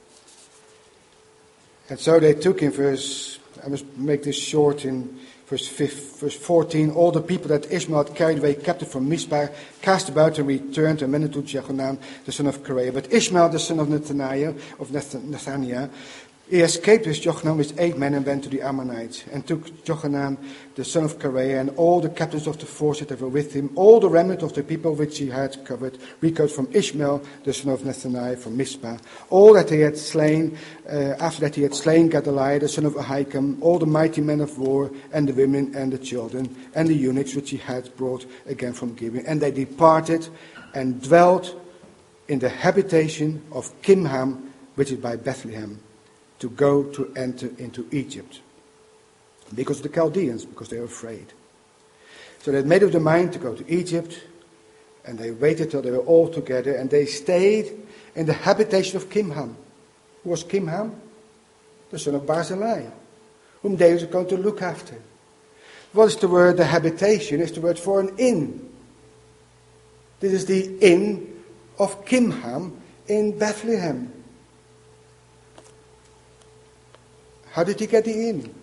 Speaker 2: And so they took in verse, I must make this short, in verse, five, verse fourteen, all the people that Ishmael had carried away captive from Mizpah cast about and returned and went unto Johanan, the son of Kareah. But Ishmael, the son of Nethaniah, of Nethaniah, he escaped with Johanan with eight men and went to the Ammonites, and took Johanan, the son of Kareah, and all the captains of the forces that were with him, all the remnant of the people which he had covered, recovered from Ishmael, the son of Nethaniah, from Mizpah, all that he had slain, uh, after that he had slain Gedaliah, the son of Ahikam, all the mighty men of war, and the women and the children, and the eunuchs which he had brought again from Gibeon. And they departed and dwelt in the habitation of Kimham, which is by Bethlehem, to go to enter into Egypt. Because of the Chaldeans, because they were afraid. So they made up their mind to go to Egypt, and they waited till they were all together, and they stayed in the habitation of Kimham. Who was Kimham? The son of Barzillai, whom David was going to look after. What is the word, the habitation? It's the word for an inn. This is the inn of Kimham in Bethlehem. How did he get the inn?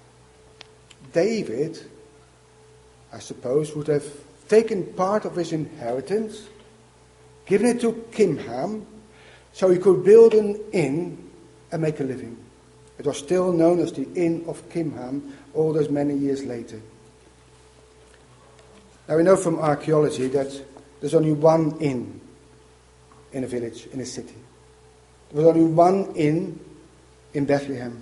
Speaker 2: David, I suppose, would have taken part of his inheritance, given it to Kimham, so he could build an inn and make a living. It was still known as the Inn of Kimham all those many years later. Now we know from archaeology that there's only one inn in a village, in a city. There was only one inn in Bethlehem.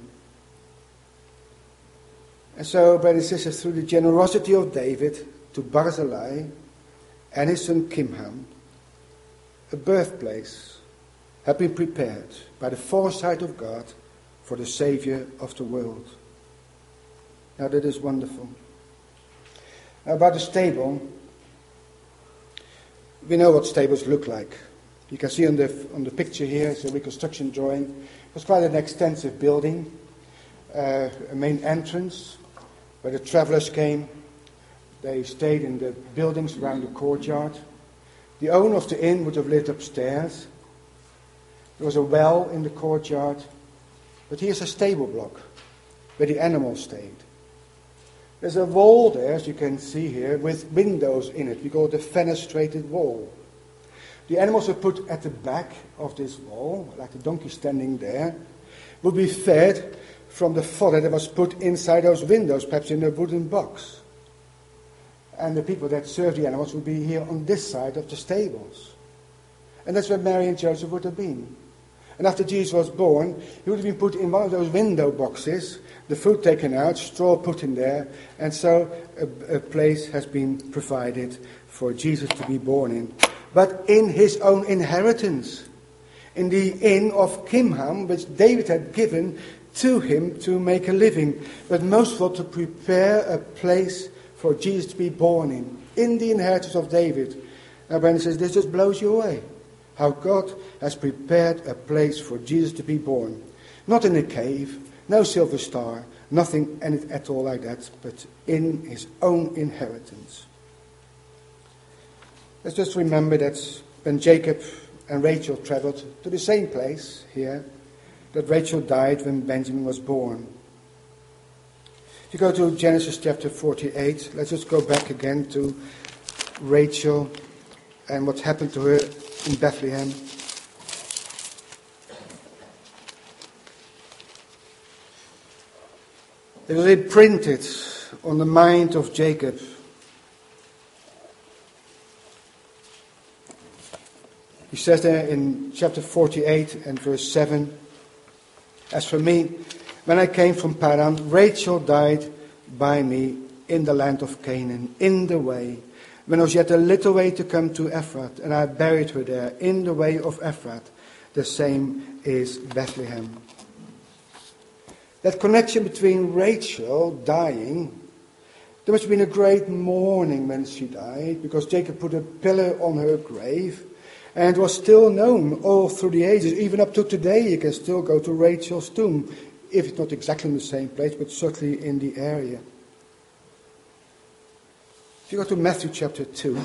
Speaker 2: And so, brothers and sisters, through the generosity of David to Barzillai and his son Kimham, a birthplace had been prepared by the foresight of God for the Savior of the world. Now that is wonderful. Now about the stable, we know what stables look like. You can see on the on the picture here, it's a reconstruction drawing. It was quite an extensive building, uh, a main entrance, where the travelers came. They stayed in the buildings around the courtyard. The owner of the inn would have lived upstairs. There was a well in the courtyard. But here's a stable block where the animals stayed. There's a wall there, as you can see here, with windows in it. We call it a fenestrated wall. The animals were put at the back of this wall, like the donkey standing there, would be fed from the fodder that was put inside those windows, perhaps in a wooden box. And the people that served the animals would be here on this side of the stables. And that's where Mary and Joseph would have been. And after Jesus was born, he would have been put in one of those window boxes, the food taken out, straw put in there, and so a, a place has been provided for Jesus to be born in. but in his own inheritance, in the inn of Kimham, which David had given to him to make a living, but most of all to prepare a place for Jesus to be born in, in the inheritance of David. And when he says, this just blows you away, how God has prepared a place for Jesus to be born. Not in a cave, no silver star, nothing at all like that, but in his own inheritance. Let's just remember that when Jacob and Rachel traveled to the same place here, that Rachel died when Benjamin was born. If you go to Genesis chapter forty-eight, let's just go back again to Rachel and what happened to her in Bethlehem. It was imprinted on the mind of Jacob. He says there in chapter forty-eight and verse seven, as for me, when I came from Paran, Rachel died by me in the land of Canaan, in the way, when I was yet a little way to come to Ephrath, and I buried her there, in the way of Ephrath. The same is Bethlehem. That connection between Rachel dying, there must have been a great mourning when she died, because Jacob put a pillar on her grave, and it was still known all through the ages. Even up to today, you can still go to Rachel's tomb, if it's not exactly in the same place, but certainly in the area. If you go to Matthew chapter two,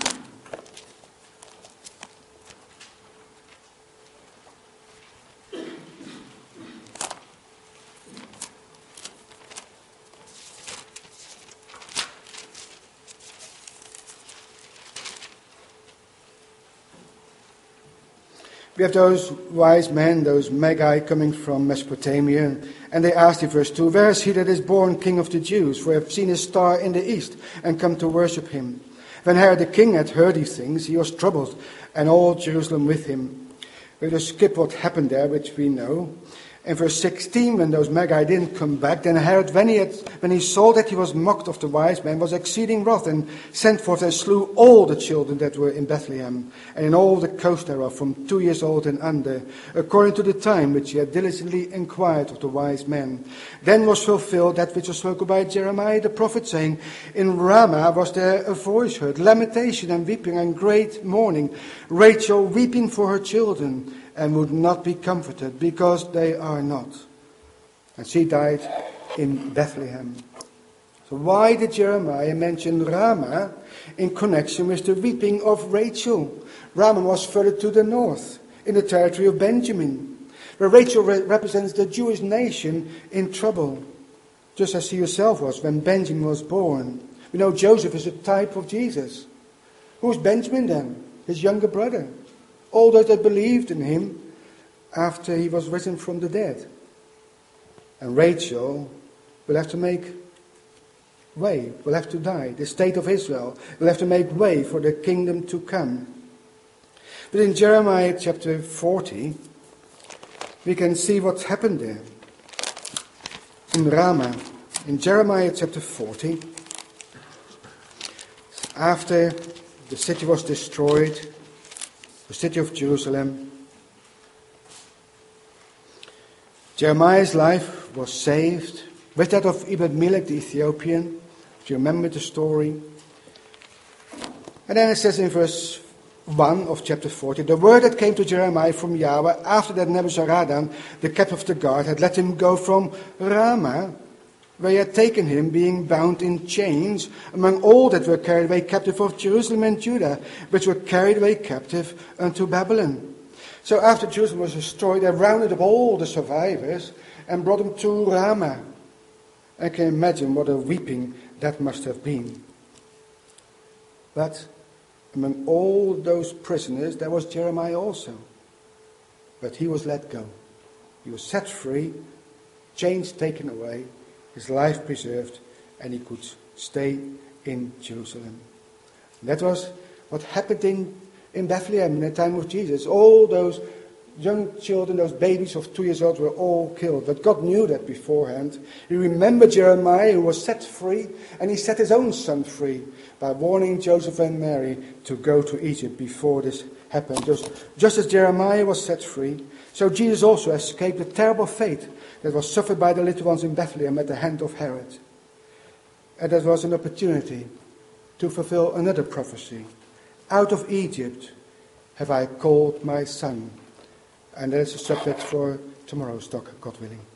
Speaker 2: we have those wise men, those magi coming from Mesopotamia, and they asked in verse two, where is he that is born King of the Jews? For I have seen his star in the east, and come to worship him. When Herod the king had heard these things, he was troubled, and all Jerusalem with him. We'll just skip what happened there, which we know. In verse sixteen, when those magi didn't come back, then Herod, when he, had, when he saw that he was mocked of the wise men, was exceeding wroth, and sent forth and slew all the children that were in Bethlehem, and in all the coast thereof, from two years old and under, according to the time which he had diligently inquired of the wise men. Then was fulfilled that which was spoken by Jeremiah the prophet, saying, in Ramah was there a voice heard, lamentation and weeping and great mourning, Rachel weeping for her children, and would not be comforted, because they are not. And she died in Bethlehem. So why did Jeremiah mention Ramah in connection with the weeping of Rachel? Ramah was further to the north, in the territory of Benjamin, where Rachel re- represents the Jewish nation in trouble, just as she herself was when Benjamin was born. We know Joseph is a type of Jesus. Who was Benjamin then? His younger brother. All those that believed in him after he was risen from the dead. And Rachel will have to make way, will have to die. The state of Israel will have to make way for the kingdom to come. But in Jeremiah chapter forty, we can see what's happened there. In Ramah, in Jeremiah chapter forty, after the city was destroyed, the city of Jerusalem, Jeremiah's life was saved with that of Ebed-Melech the Ethiopian. If you remember the story. And then it says in verse one of chapter forty, the word that came to Jeremiah from Yahweh after that Nebuzaradan, the captain of the guard, had let him go from Ramah, where he had taken him, being bound in chains, among all that were carried away captive of Jerusalem and Judah, which were carried away captive unto Babylon. So after Jerusalem was destroyed, they rounded up all the survivors and brought them to Ramah. I can imagine what a weeping that must have been. But among all those prisoners, there was Jeremiah also. But he was let go. He was set free, chains taken away, his life preserved, and he could stay in Jerusalem. And that was what happened in, in Bethlehem in the time of Jesus. All those young children, those babies of two years old, were all killed. But God knew that beforehand. He remembered Jeremiah, who was set free, and he set his own son free by warning Joseph and Mary to go to Egypt before this happened. Just, just as Jeremiah was set free, so Jesus also escaped the terrible fate that was suffered by the little ones in Bethlehem at the hand of Herod. And that was an opportunity to fulfill another prophecy. Out of Egypt have I called my son. And that is a subject for tomorrow's talk, God willing.